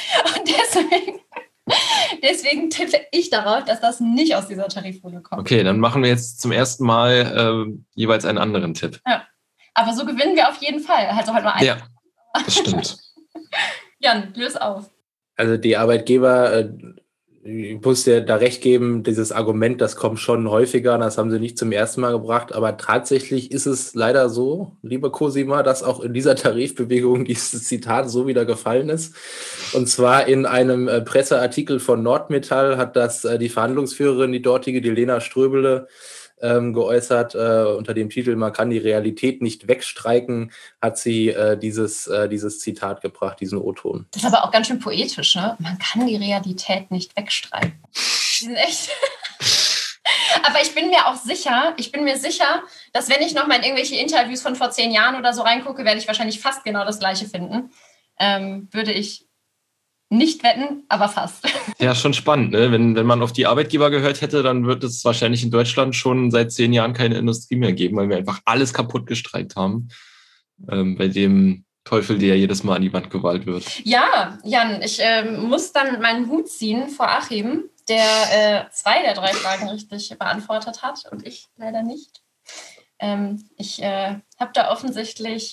deswegen tippe ich darauf, dass das nicht aus dieser Tarifrunde kommt. Okay, dann machen wir jetzt zum ersten Mal jeweils einen anderen Tipp. Ja, aber so gewinnen wir auf jeden Fall. Also halt nur einen. Ja, das stimmt. Jan, löse auf. Also die Arbeitgeber, ich muss dir da recht geben, dieses Argument, das kommt schon häufiger, das haben sie nicht zum ersten Mal gebracht, aber tatsächlich ist es leider so, liebe Cosima, dass auch in dieser Tarifbewegung dieses Zitat so wieder gefallen ist. Und zwar in einem Presseartikel von Nordmetall hat das die Verhandlungsführerin, die dortige, die Lena Ströbele, geäußert unter dem Titel "Man kann die Realität nicht wegstreiken", hat sie dieses Zitat gebracht, diesen O-Ton. Das ist aber auch ganz schön poetisch, ne? Man kann die Realität nicht wegstreiken. Die sind echt... Aber ich bin mir sicher, dass wenn ich noch mal in irgendwelche Interviews von vor 10 Jahren oder so reingucke, werde ich wahrscheinlich fast genau das Gleiche finden. Würde ich nicht wetten, aber fast. Ja, schon spannend, ne? Wenn man auf die Arbeitgeber gehört hätte, dann wird es wahrscheinlich in Deutschland schon seit 10 Jahren keine Industrie mehr geben, weil wir einfach alles kaputt gestreikt haben. Bei dem Teufel, der jedes Mal an die Wand gewalt wird. Ja, Jan, ich muss dann meinen Hut ziehen vor Achim, der 2 der 3 Fragen richtig beantwortet hat und ich leider nicht. Ich habe da offensichtlich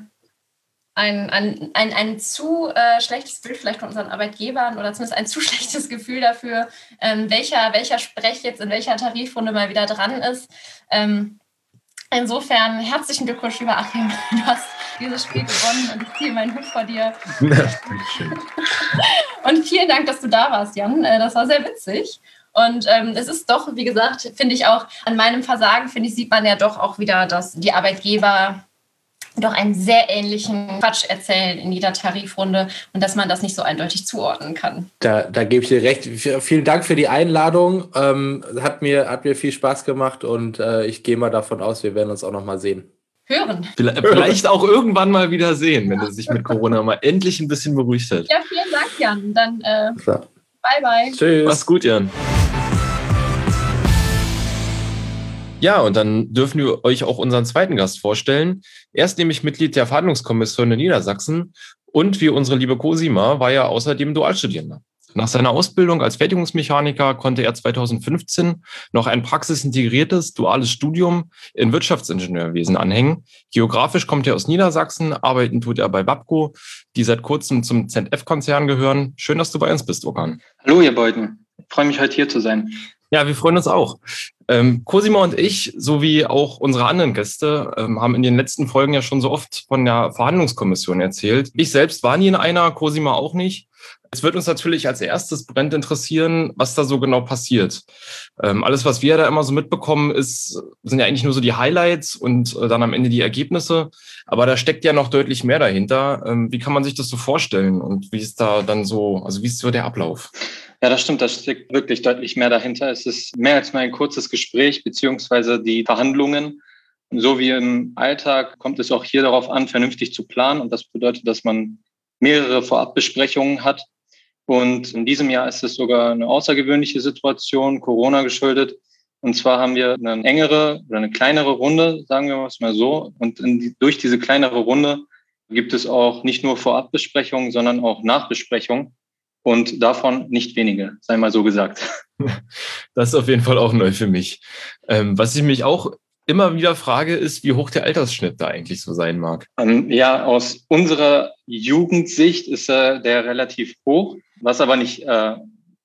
ein zu schlechtes Bild vielleicht von unseren Arbeitgebern oder zumindest ein zu schlechtes Gefühl dafür, welcher Sprech jetzt in welcher Tarifrunde mal wieder dran ist. Insofern herzlichen Glückwunsch, lieber Achim. Du hast dieses Spiel gewonnen und ich ziehe meinen Hut vor dir. Und vielen Dank, dass du da warst, Jan. Das war sehr witzig. Und es ist doch, wie gesagt, finde ich auch, an meinem Versagen, sieht man ja doch auch wieder, dass die Arbeitgeber doch einen sehr ähnlichen Quatsch erzählen in jeder Tarifrunde und dass man das nicht so eindeutig zuordnen kann. Da gebe ich dir recht. Vielen Dank für die Einladung. Hat mir viel Spaß gemacht und ich gehe mal davon aus, wir werden uns auch noch mal sehen. Hören. Vielleicht auch irgendwann mal wieder sehen, wenn es sich mit Corona mal endlich ein bisschen beruhigt hat. Ja, vielen Dank, Jan. Dann bye, bye. Tschüss. Mach's gut, Jan. Ja, und dann dürfen wir euch auch unseren zweiten Gast vorstellen. Er ist nämlich Mitglied der Verhandlungskommission in Niedersachsen und wie unsere liebe Cosima war er außerdem Dualstudierender. Nach seiner Ausbildung als Fertigungsmechaniker konnte er 2015 noch ein praxisintegriertes duales Studium in Wirtschaftsingenieurwesen anhängen. Geografisch kommt er aus Niedersachsen, arbeiten tut er bei Babco, die seit kurzem zum ZF-Konzern gehören. Schön, dass du bei uns bist, Okan. Hallo, ihr beiden. Ich freue mich, heute hier zu sein. Ja, wir freuen uns auch. Cosima und ich, sowie auch unsere anderen Gäste, haben in den letzten Folgen ja schon so oft von der Verhandlungskommission erzählt. Ich selbst war nie in einer, Cosima auch nicht. Es wird uns natürlich als erstes brennend interessieren, was da so genau passiert. Alles, was wir da immer so mitbekommen, sind ja eigentlich nur so die Highlights und dann am Ende die Ergebnisse. Aber da steckt ja noch deutlich mehr dahinter. Wie kann man sich das so vorstellen und wie ist da dann so, also wie ist so der Ablauf? Ja, das stimmt. Da steckt wirklich deutlich mehr dahinter. Es ist mehr als nur ein kurzes Gespräch beziehungsweise die Verhandlungen. So wie im Alltag kommt es auch hier darauf an, vernünftig zu planen. Und das bedeutet, dass man mehrere Vorabbesprechungen hat. Und in diesem Jahr ist es sogar eine außergewöhnliche Situation, Corona geschuldet. Und zwar haben wir eine engere oder eine kleinere Runde, sagen wir es mal so. Und durch diese kleinere Runde gibt es auch nicht nur Vorabbesprechungen, sondern auch Nachbesprechungen. Und davon nicht wenige, sei mal so gesagt. Das ist auf jeden Fall auch neu für mich. Was ich mich auch immer wieder frage, ist, wie hoch der Altersschnitt da eigentlich so sein mag. Ja, aus unserer Jugendsicht ist der relativ hoch, was aber nicht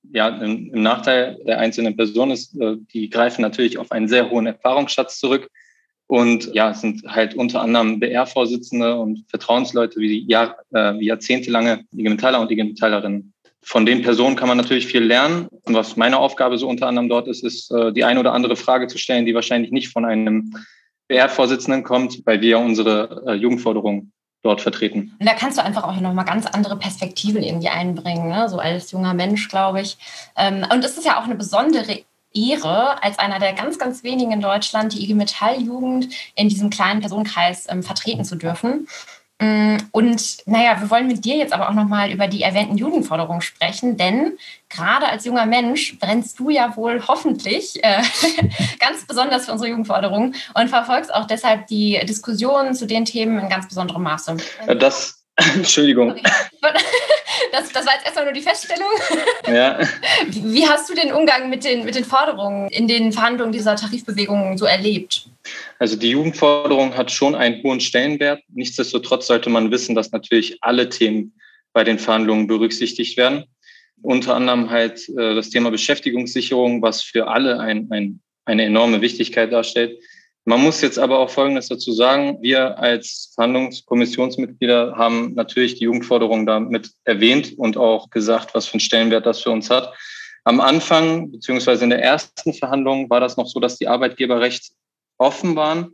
im Nachteil der einzelnen Person ist, die greifen natürlich auf einen sehr hohen Erfahrungsschatz zurück. Und ja, es sind halt unter anderem BR-Vorsitzende und Vertrauensleute wie jahrzehntelange IG Metaller und IG Metallerinnen. Von den Personen kann man natürlich viel lernen. Und was meine Aufgabe so unter anderem dort ist, die eine oder andere Frage zu stellen, die wahrscheinlich nicht von einem BR-Vorsitzenden kommt, weil wir ja unsere Jugendforderung dort vertreten. Und da kannst du einfach auch nochmal ganz andere Perspektiven irgendwie einbringen, ne? So als junger Mensch, glaube ich. Und es ist ja auch eine besondere Ehre, als einer der ganz, ganz wenigen in Deutschland die IG Metall-Jugend in diesem kleinen Personenkreis vertreten zu dürfen. Und wir wollen mit dir jetzt aber auch nochmal über die erwähnten Jugendforderungen sprechen, denn gerade als junger Mensch brennst du ja wohl hoffentlich ganz besonders für unsere Jugendforderungen und verfolgst auch deshalb die Diskussionen zu den Themen in ganz besonderem Maße. Entschuldigung. Das war jetzt erstmal nur die Feststellung. Ja. Wie hast du den Umgang mit den Forderungen in den Verhandlungen dieser Tarifbewegung so erlebt? Also die Jugendforderung hat schon einen hohen Stellenwert. Nichtsdestotrotz sollte man wissen, dass natürlich alle Themen bei den Verhandlungen berücksichtigt werden. Unter anderem halt das Thema Beschäftigungssicherung, was für alle eine enorme Wichtigkeit darstellt. Man muss jetzt aber auch Folgendes dazu sagen. Wir als Verhandlungskommissionsmitglieder haben natürlich die Jugendforderung damit erwähnt und auch gesagt, was für einen Stellenwert das für uns hat. Am Anfang, beziehungsweise in der ersten Verhandlung, war das noch so, dass die Arbeitgeber recht offen waren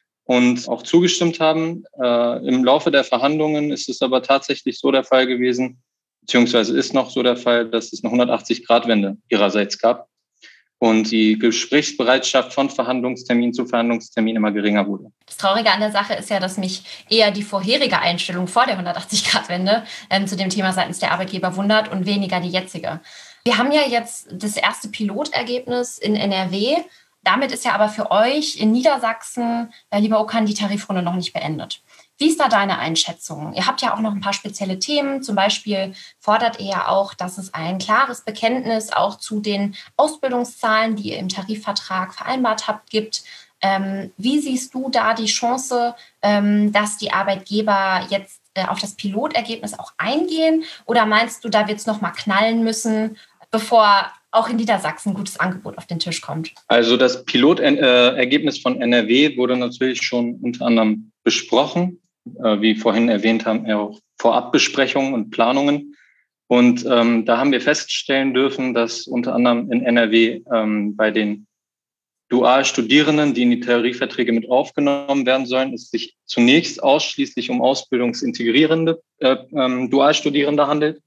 und auch zugestimmt haben. Im Laufe der Verhandlungen ist es aber tatsächlich so der Fall gewesen, beziehungsweise ist noch so der Fall, dass es eine 180-Grad-Wende ihrerseits gab und die Gesprächsbereitschaft von Verhandlungstermin zu Verhandlungstermin immer geringer wurde. Das Traurige an der Sache ist ja, dass mich eher die vorherige Einstellung vor der 180-Grad-Wende zu dem Thema seitens der Arbeitgeber wundert und weniger die jetzige. Wir haben ja jetzt das erste Pilotergebnis in NRW. Damit ist ja aber für euch in Niedersachsen, lieber Okan, die Tarifrunde noch nicht beendet. Wie ist da deine Einschätzung? Ihr habt ja auch noch ein paar spezielle Themen. Zum Beispiel fordert ihr ja auch, dass es ein klares Bekenntnis auch zu den Ausbildungszahlen, die ihr im Tarifvertrag vereinbart habt, gibt. Wie siehst du da die Chance, dass die Arbeitgeber jetzt auf das Pilotergebnis auch eingehen? Oder meinst du, da wird es noch mal knallen müssen, bevor auch in Niedersachsen ein gutes Angebot auf den Tisch kommt? Also das Pilotergebnis von NRW wurde natürlich schon unter anderem besprochen, wie vorhin erwähnt haben, auch Vorabbesprechungen und Planungen. Und da haben wir feststellen dürfen, dass unter anderem in NRW bei den Dualstudierenden, die in die Tarifverträge mit aufgenommen werden sollen, es sich zunächst ausschließlich um ausbildungsintegrierende Dualstudierende handelt.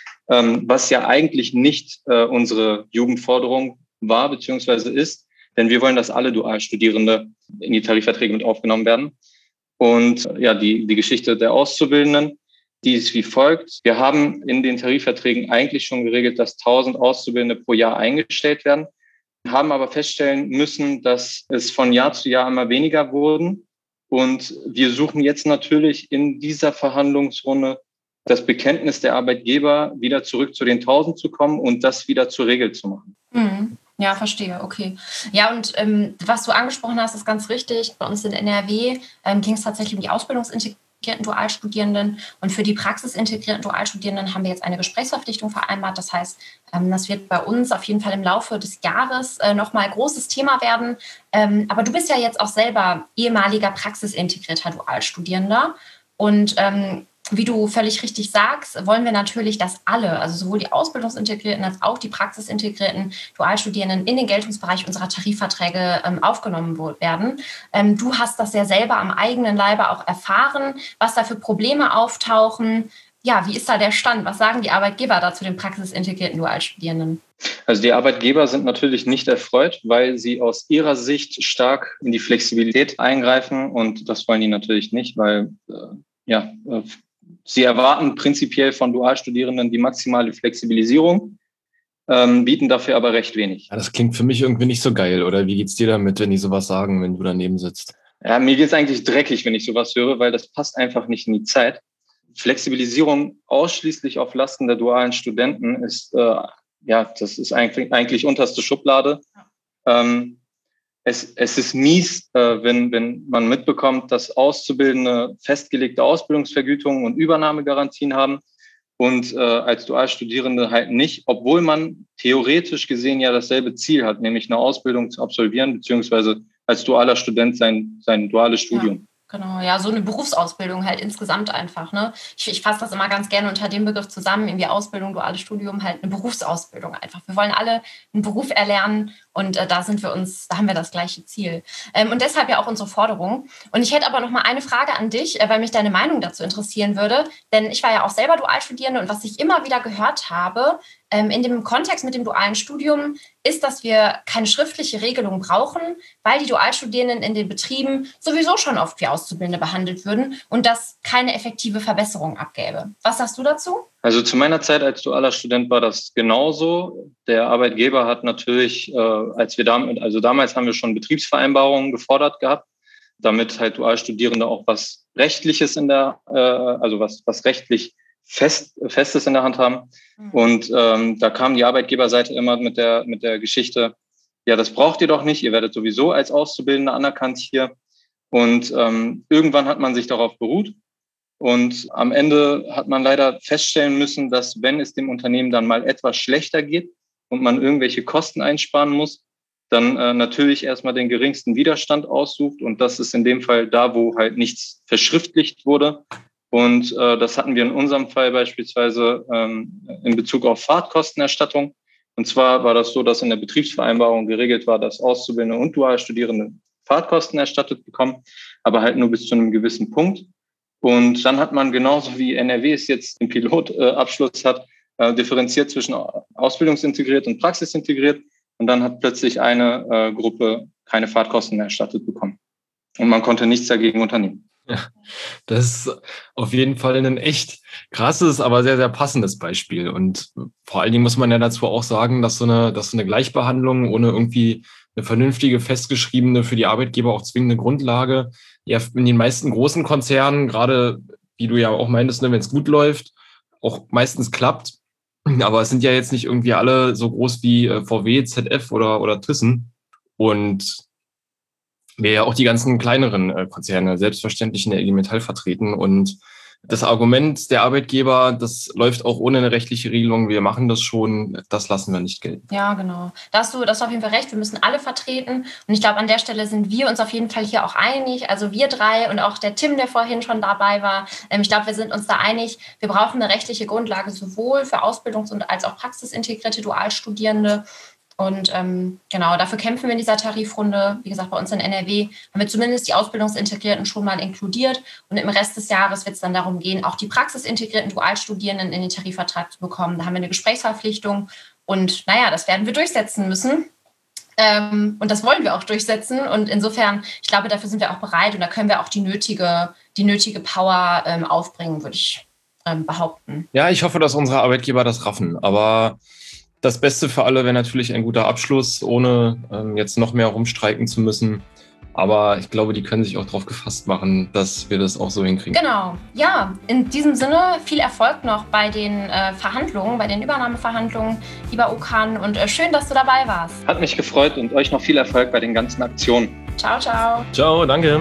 Was ja eigentlich nicht unsere Jugendforderung war bzw. ist, denn wir wollen, dass alle Dualstudierende in die Tarifverträge mit aufgenommen werden. Und ja, die Geschichte der Auszubildenden, die ist wie folgt. Wir haben in den Tarifverträgen eigentlich schon geregelt, dass 1000 Auszubildende pro Jahr eingestellt werden, haben aber feststellen müssen, dass es von Jahr zu Jahr immer weniger wurden. Und wir suchen jetzt natürlich in dieser Verhandlungsrunde das Bekenntnis der Arbeitgeber, wieder zurück zu den 1000 zu kommen und das wieder zur Regel zu machen. Ja, verstehe, okay. Ja, und was du angesprochen hast, ist ganz richtig. Bei uns in NRW ging es tatsächlich um die ausbildungsintegrierten Dualstudierenden und für die praxisintegrierten Dualstudierenden haben wir jetzt eine Gesprächsverpflichtung vereinbart. Das heißt, das wird bei uns auf jeden Fall im Laufe des Jahres nochmal ein großes Thema werden. Aber du bist ja jetzt auch selber ehemaliger praxisintegrierter Dualstudierender und wie du völlig richtig sagst, wollen wir natürlich, dass alle, also sowohl die Ausbildungsintegrierten als auch die praxisintegrierten Dualstudierenden in den Geltungsbereich unserer Tarifverträge aufgenommen werden. Du hast das ja selber am eigenen Leibe auch erfahren, was da für Probleme auftauchen. Ja, wie ist da der Stand? Was sagen die Arbeitgeber da zu den praxisintegrierten Dualstudierenden? Also die Arbeitgeber sind natürlich nicht erfreut, weil sie aus ihrer Sicht stark in die Flexibilität eingreifen und das wollen die natürlich nicht, weil sie erwarten prinzipiell von Dualstudierenden die maximale Flexibilisierung, bieten dafür aber recht wenig. Ja, das klingt für mich irgendwie nicht so geil, oder? Wie geht's dir damit, wenn die sowas sagen, wenn du daneben sitzt? Ja, mir geht's eigentlich dreckig, wenn ich sowas höre, weil das passt einfach nicht in die Zeit. Flexibilisierung ausschließlich auf Lasten der dualen Studenten ist, das ist eigentlich unterste Schublade. Es ist mies, wenn man mitbekommt, dass Auszubildende festgelegte Ausbildungsvergütungen und Übernahmegarantien haben und als Dualstudierende halt nicht, obwohl man theoretisch gesehen ja dasselbe Ziel hat, nämlich eine Ausbildung zu absolvieren, beziehungsweise als dualer Student sein duales Studium. Ja. Genau, ja, so eine Berufsausbildung halt insgesamt einfach, ne? Ich fasse das immer ganz gerne unter dem Begriff zusammen, irgendwie Ausbildung, duales Studium, halt eine Berufsausbildung einfach. Wir wollen alle einen Beruf erlernen und da haben wir das gleiche Ziel. Und deshalb ja auch unsere Forderung. Und ich hätte aber noch mal eine Frage an dich, weil mich deine Meinung dazu interessieren würde, denn ich war ja auch selber Dualstudierende und was ich immer wieder gehört habe, in dem Kontext mit dem dualen Studium ist, dass wir keine schriftliche Regelung brauchen, weil die Dualstudierenden in den Betrieben sowieso schon oft wie Auszubildende behandelt würden und das keine effektive Verbesserung abgäbe. Was sagst du dazu? Also zu meiner Zeit als dualer Student war das genauso. Der Arbeitgeber hat natürlich, damals haben wir schon Betriebsvereinbarungen gefordert gehabt, damit halt Dualstudierende auch was Rechtliches was rechtlich Festes in der Hand haben. Und da kam die Arbeitgeberseite immer mit der Geschichte, ja, das braucht ihr doch nicht, ihr werdet sowieso als Auszubildende anerkannt hier. Und irgendwann hat man sich darauf beruht. Und am Ende hat man leider feststellen müssen, dass wenn es dem Unternehmen dann mal etwas schlechter geht und man irgendwelche Kosten einsparen muss, dann natürlich erstmal den geringsten Widerstand aussucht. Und das ist in dem Fall da, wo halt nichts verschriftlicht wurde. Und das hatten wir in unserem Fall beispielsweise in Bezug auf Fahrtkostenerstattung. Und zwar war das so, dass in der Betriebsvereinbarung geregelt war, dass Auszubildende und Dualstudierende Fahrtkosten erstattet bekommen, aber halt nur bis zu einem gewissen Punkt. Und dann hat man genauso wie NRW es jetzt im Pilotabschluss hat, differenziert zwischen ausbildungsintegriert und praxisintegriert. Und dann hat plötzlich eine Gruppe keine Fahrtkosten mehr erstattet bekommen. Und man konnte nichts dagegen unternehmen. Ja, das ist auf jeden Fall ein echt krasses, aber sehr, sehr passendes Beispiel. Und vor allen Dingen muss man ja dazu auch sagen, dass so eine Gleichbehandlung ohne irgendwie eine vernünftige, festgeschriebene, für die Arbeitgeber auch zwingende Grundlage, ja in den meisten großen Konzernen, gerade wie du ja auch meintest, wenn es gut läuft, auch meistens klappt. Aber es sind ja jetzt nicht irgendwie alle so groß wie VW, ZF oder Thyssen. Und wir ja auch die ganzen kleineren Konzerne selbstverständlich in der IG Metall vertreten. Und das Argument der Arbeitgeber, das läuft auch ohne eine rechtliche Regelung, wir machen das schon, das lassen wir nicht gelten. Ja, genau. Da hast du auf jeden Fall recht, wir müssen alle vertreten. Und ich glaube, an der Stelle sind wir uns auf jeden Fall hier auch einig. Also wir drei und auch der Tim, der vorhin schon dabei war. Ich glaube, wir sind uns da einig, wir brauchen eine rechtliche Grundlage sowohl für Ausbildungs- und als auch praxisintegrierte Dualstudierende. Und genau, dafür kämpfen wir in dieser Tarifrunde. Wie gesagt, bei uns in NRW haben wir zumindest die Ausbildungsintegrierten schon mal inkludiert. Und im Rest des Jahres wird es dann darum gehen, auch die praxisintegrierten Dualstudierenden in den Tarifvertrag zu bekommen. Da haben wir eine Gesprächsverpflichtung. Und das werden wir durchsetzen müssen. Und das wollen wir auch durchsetzen. Und insofern, ich glaube, dafür sind wir auch bereit. Und da können wir auch die nötige Power aufbringen, würde ich behaupten. Ja, ich hoffe, dass unsere Arbeitgeber das raffen. Aber das Beste für alle wäre natürlich ein guter Abschluss, ohne jetzt noch mehr rumstreiken zu müssen. Aber ich glaube, die können sich auch darauf gefasst machen, dass wir das auch so hinkriegen. Genau. Ja, in diesem Sinne viel Erfolg noch bei den Verhandlungen, bei den Übernahmeverhandlungen, lieber Okan. Und schön, dass du dabei warst. Hat mich gefreut und euch noch viel Erfolg bei den ganzen Aktionen. Ciao, ciao. Ciao, danke.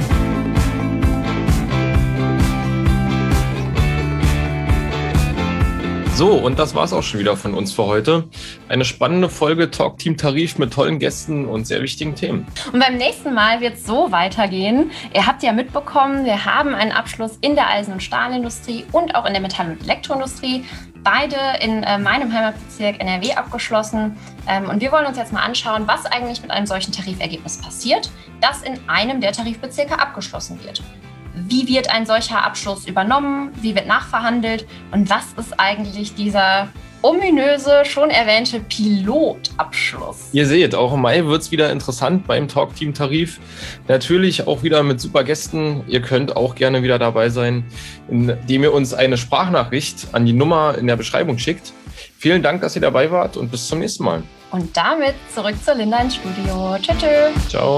So, und das war's auch schon wieder von uns für heute. Eine spannende Folge Talk Team Tarif mit tollen Gästen und sehr wichtigen Themen. Und beim nächsten Mal wird es so weitergehen. Ihr habt ja mitbekommen, wir haben einen Abschluss in der Eisen- und Stahlindustrie und auch in der Metall- und Elektroindustrie. Beide in meinem Heimatbezirk NRW abgeschlossen. Und wir wollen uns jetzt mal anschauen, was eigentlich mit einem solchen Tarifergebnis passiert, das in einem der Tarifbezirke abgeschlossen wird. Wie wird ein solcher Abschluss übernommen? Wie wird nachverhandelt? Und was ist eigentlich dieser ominöse, schon erwähnte Pilotabschluss? Ihr seht, auch im Mai wird es wieder interessant beim Talk Team Tarif. Natürlich auch wieder mit super Gästen. Ihr könnt auch gerne wieder dabei sein, indem ihr uns eine Sprachnachricht an die Nummer in der Beschreibung schickt. Vielen Dank, dass ihr dabei wart und bis zum nächsten Mal. Und damit zurück zur Linda ins Studio. Tschüss. Ciao.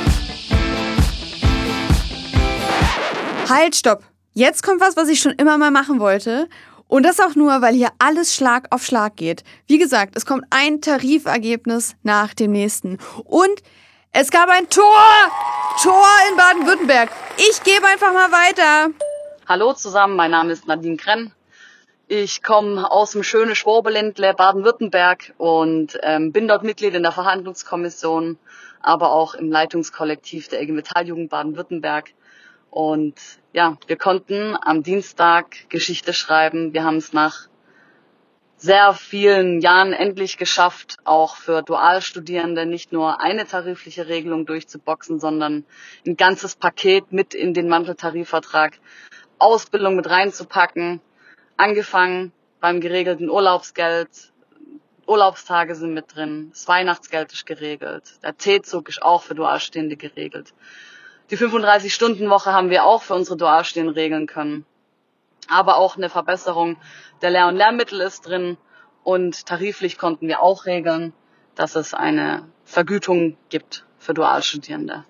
Halt, stopp. Jetzt kommt was ich schon immer mal machen wollte. Und das auch nur, weil hier alles Schlag auf Schlag geht. Wie gesagt, es kommt ein Tarifergebnis nach dem nächsten. Und es gab ein Tor in Baden-Württemberg. Ich gebe einfach mal weiter. Hallo zusammen, mein Name ist Nadine Krenn. Ich komme aus dem schönen Schwabenländle Baden-Württemberg und bin dort Mitglied in der Verhandlungskommission, aber auch im Leitungskollektiv der IG Metall-Jugend Baden-Württemberg. Und ja, wir konnten am Dienstag Geschichte schreiben. Wir haben es nach sehr vielen Jahren endlich geschafft, auch für Dualstudierende nicht nur eine tarifliche Regelung durchzuboxen, sondern ein ganzes Paket mit in den Manteltarifvertrag, Ausbildung mit reinzupacken. Angefangen beim geregelten Urlaubsgeld, Urlaubstage sind mit drin, das Weihnachtsgeld ist geregelt, der T-Zug ist auch für Dualstehende geregelt. Die 35-Stunden-Woche haben wir auch für unsere Dualstehenden regeln können. Aber auch eine Verbesserung der Lehr- und Lehrmittel ist drin und tariflich konnten wir auch regeln, dass es eine Vergütung gibt für Dualstudierende.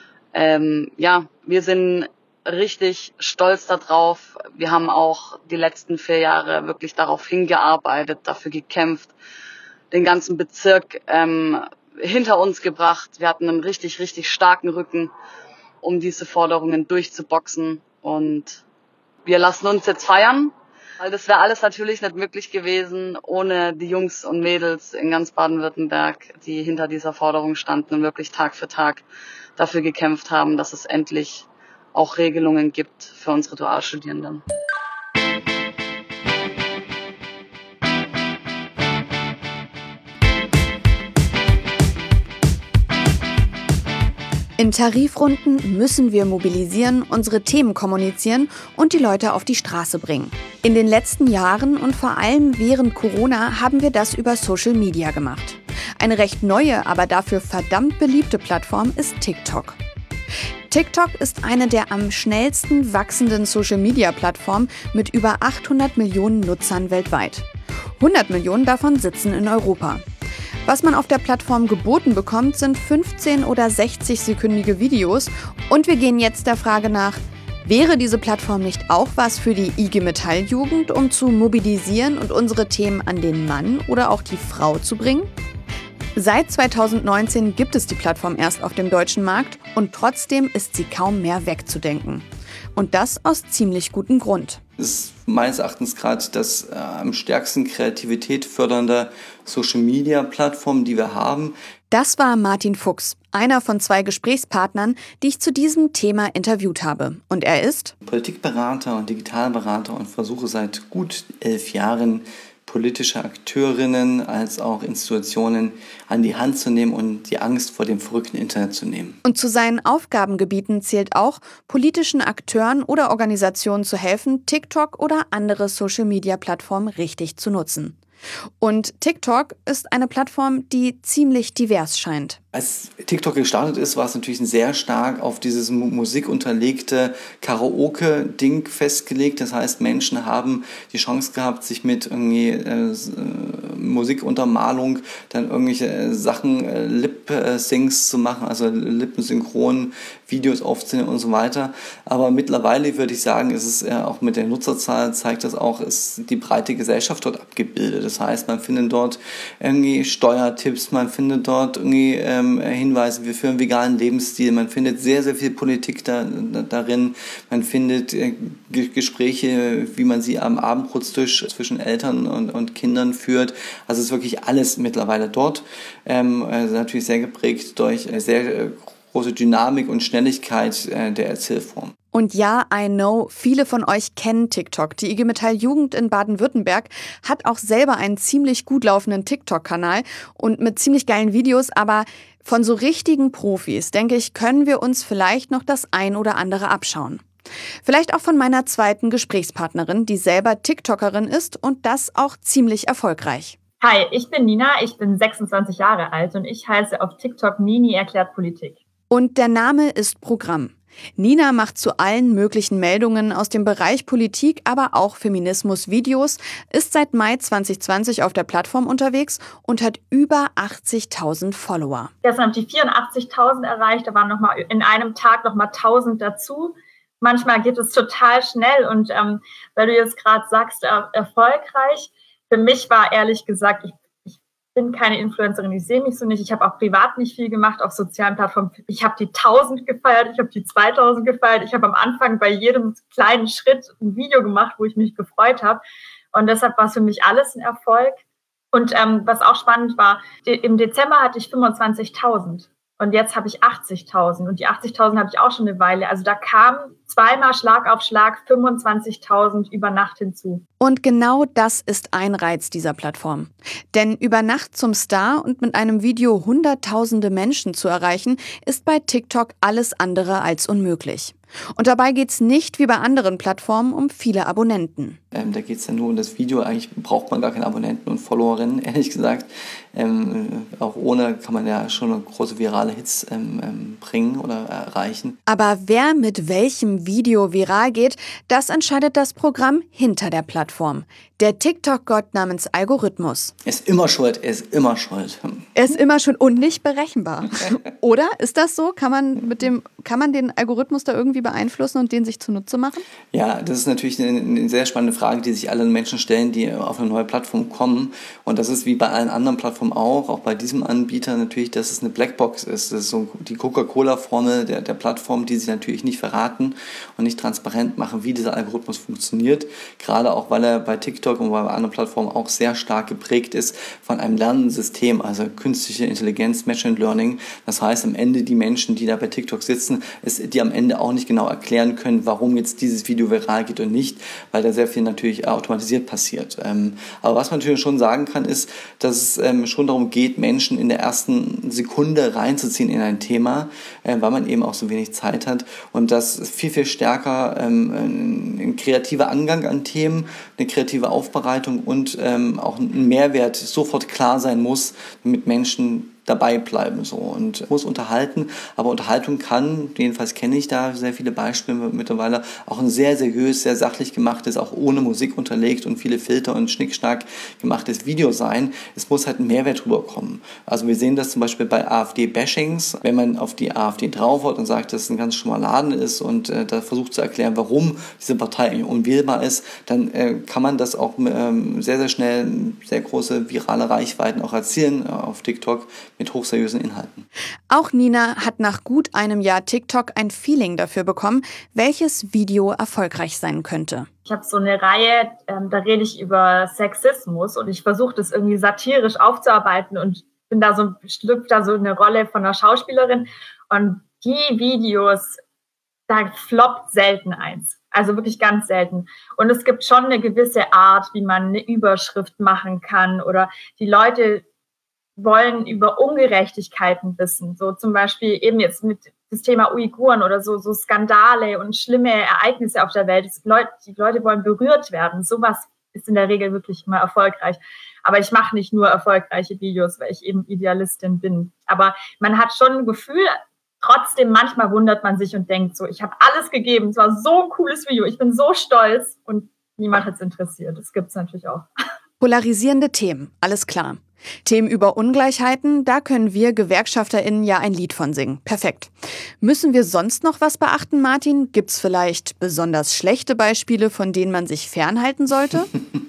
Wir sind richtig stolz darauf. Wir haben auch die letzten 4 Jahre wirklich darauf hingearbeitet, dafür gekämpft, den ganzen Bezirk hinter uns gebracht. Wir hatten einen richtig, richtig starken Rücken, um diese Forderungen durchzuboxen. Und wir lassen uns jetzt feiern, weil das wäre alles natürlich nicht möglich gewesen ohne die Jungs und Mädels in ganz Baden-Württemberg, die hinter dieser Forderung standen und wirklich Tag für Tag dafür gekämpft haben, dass es endlich auch Regelungen gibt für unsere Dualstudierenden. In Tarifrunden müssen wir mobilisieren, unsere Themen kommunizieren und die Leute auf die Straße bringen. In den letzten Jahren und vor allem während Corona haben wir das über Social Media gemacht. Eine recht neue, aber dafür verdammt beliebte Plattform ist TikTok. TikTok ist eine der am schnellsten wachsenden Social-Media-Plattformen mit über 800 Millionen Nutzern weltweit. 100 Millionen davon sitzen in Europa. Was man auf der Plattform geboten bekommt, sind 15- oder 60-sekündige Videos. Und wir gehen jetzt der Frage nach, wäre diese Plattform nicht auch was für die IG Metall-Jugend, um zu mobilisieren und unsere Themen an den Mann oder auch die Frau zu bringen? Seit 2019 gibt es die Plattform erst auf dem deutschen Markt und trotzdem ist sie kaum mehr wegzudenken. Und das aus ziemlich gutem Grund. Das ist meines Erachtens gerade das am stärksten Kreativität fördernde Social-Media-Plattform, die wir haben. Das war Martin Fuchs, einer von 2 Gesprächspartnern, die ich zu diesem Thema interviewt habe. Und er ist Politikberater und Digitalberater und versuche seit gut 11 Jahren politische Akteurinnen als auch Institutionen an die Hand zu nehmen und die Angst vor dem verrückten Internet zu nehmen. Und zu seinen Aufgabengebieten zählt auch, politischen Akteuren oder Organisationen zu helfen, TikTok oder andere Social-Media-Plattformen richtig zu nutzen. Und TikTok ist eine Plattform, die ziemlich divers scheint. Als TikTok gestartet ist, war es natürlich sehr stark auf dieses musikunterlegte Karaoke-Ding festgelegt. Das heißt, Menschen haben die Chance gehabt, sich mit irgendwie Musikuntermalung dann irgendwelche Sachen, Lip-Syncs zu machen, also lippensynchron Videos aufzunehmen und so weiter. Aber mittlerweile würde ich sagen, ist es auch mit der Nutzerzahl, zeigt das auch, ist die breite Gesellschaft dort abgebildet. Das heißt, man findet dort irgendwie Steuertipps, man findet dort irgendwie Hinweise, wir führen veganen Lebensstil, man findet sehr, sehr viel Politik darin, man findet Gespräche, wie man sie am Abendbrotstisch zwischen Eltern und Kindern führt. Also es ist wirklich alles mittlerweile dort. Natürlich sehr geprägt durch sehr große Dynamik und Schnelligkeit der Erzählform. Und ja, I know, viele von euch kennen TikTok. Die IG Metall Jugend in Baden-Württemberg hat auch selber einen ziemlich gut laufenden TikTok-Kanal und mit ziemlich geilen Videos, aber von so richtigen Profis, denke ich, können wir uns vielleicht noch das ein oder andere abschauen. Vielleicht auch von meiner zweiten Gesprächspartnerin, die selber TikTokerin ist und das auch ziemlich erfolgreich. Hi, ich bin Nina, ich bin 26 Jahre alt und ich heiße auf TikTok Nini erklärt Politik. Und der Name ist Programm. Nina macht zu allen möglichen Meldungen aus dem Bereich Politik, aber auch Feminismus Videos, ist seit Mai 2020 auf der Plattform unterwegs und hat über 80.000 Follower. Gestern habe ich die 84.000 erreicht, da waren noch mal in einem Tag noch mal 1.000 dazu. Manchmal geht es total schnell und weil du jetzt gerade sagst, erfolgreich, für mich war ehrlich gesagt, ich bin keine Influencerin, ich sehe mich so nicht. Ich habe auch privat nicht viel gemacht auf sozialen Plattformen. Ich habe die 1.000 gefeiert, ich habe die 2.000 gefeiert. Ich habe am Anfang bei jedem kleinen Schritt ein Video gemacht, wo ich mich gefreut habe. Und deshalb war es für mich alles ein Erfolg. Und was auch spannend war, im Dezember hatte ich 25.000 und jetzt habe ich 80.000 und die 80.000 habe ich auch schon eine Weile. Also da kam zweimal Schlag auf Schlag 25.000 über Nacht hinzu. Und genau das ist ein Reiz dieser Plattform. Denn über Nacht zum Star und mit einem Video hunderttausende Menschen zu erreichen, ist bei TikTok alles andere als unmöglich. Und dabei geht's nicht wie bei anderen Plattformen um viele Abonnenten. Da geht es ja nur um das Video. Eigentlich braucht man gar keine Abonnenten und Followerinnen, ehrlich gesagt. Auch ohne kann man ja schon große virale Hits bringen oder erreichen. Aber wer mit welchem Video viral geht, das entscheidet das Programm hinter der Plattform. Der TikTok-Gott namens Algorithmus. Er ist immer schuld. Er ist immer schuld und nicht berechenbar. Oder? Ist das so? Kann man den Algorithmus da irgendwie beeinflussen und den sich zunutze machen? Ja, das ist natürlich eine sehr spannende Frage, die sich alle Menschen stellen, die auf eine neue Plattform kommen. Und das ist wie bei allen anderen Plattformen auch bei diesem Anbieter natürlich, dass es eine Blackbox ist. Das ist so die Coca-Cola-Formel der Plattform, die sie natürlich nicht verraten und nicht transparent machen, wie dieser Algorithmus funktioniert. Gerade auch, weil er bei TikTok und bei anderen Plattformen auch sehr stark geprägt ist von einem Lernsystem, also künstliche Intelligenz, Machine Learning. Das heißt, am Ende die Menschen, die da bei TikTok sitzen, die am Ende auch nicht genau erklären können, warum jetzt dieses Video viral geht und nicht, weil da sehr viel natürlich automatisiert passiert. Aber was man natürlich schon sagen kann, ist, dass es schon darum geht, Menschen in der ersten Sekunde reinzuziehen in ein Thema, weil man eben auch so wenig Zeit hat und dass viel, viel stärker ein kreativer Angang an Themen, eine kreative Aufbereitung und auch ein Mehrwert sofort klar sein muss, damit Menschen dabei bleiben so und muss unterhalten, aber Unterhaltung kann, jedenfalls kenne ich da sehr viele Beispiele mittlerweile, auch ein sehr seriös, sehr sachlich gemachtes, auch ohne Musik unterlegt und viele Filter und Schnickschnack gemachtes Video sein. Es muss halt ein Mehrwert rüberkommen. Also wir sehen das zum Beispiel bei AfD-Bashings, wenn man auf die AfD draufhaut und sagt, dass es ein ganz schlimmer Laden ist und da versucht zu erklären, warum diese Partei eigentlich unwählbar ist, dann kann man das auch sehr, sehr schnell sehr große virale Reichweiten auch erzielen auf TikTok mit hochseriösen Inhalten. Auch Nina hat nach gut einem Jahr TikTok ein Feeling dafür bekommen, welches Video erfolgreich sein könnte. Ich habe so eine Reihe, da rede ich über Sexismus und ich versuche das irgendwie satirisch aufzuarbeiten und schlüpfe da so eine Rolle von einer Schauspielerin und die Videos, da floppt selten eins. Also wirklich ganz selten. Und es gibt schon eine gewisse Art, wie man eine Überschrift machen kann oder die Leute wollen über Ungerechtigkeiten wissen. So zum Beispiel eben jetzt mit das Thema Uiguren oder so Skandale und schlimme Ereignisse auf der Welt. Die Leute wollen berührt werden. Sowas ist in der Regel wirklich immer erfolgreich. Aber ich mache nicht nur erfolgreiche Videos, weil ich eben Idealistin bin. Aber man hat schon ein Gefühl, trotzdem manchmal wundert man sich und denkt so, ich habe alles gegeben. Es war so ein cooles Video. Ich bin so stolz und niemand hat es interessiert. Das gibt es natürlich auch. Polarisierende Themen, alles klar. Themen über Ungleichheiten, da können wir GewerkschafterInnen ja ein Lied von singen. Perfekt. Müssen wir sonst noch was beachten, Martin? Gibt's vielleicht besonders schlechte Beispiele, von denen man sich fernhalten sollte?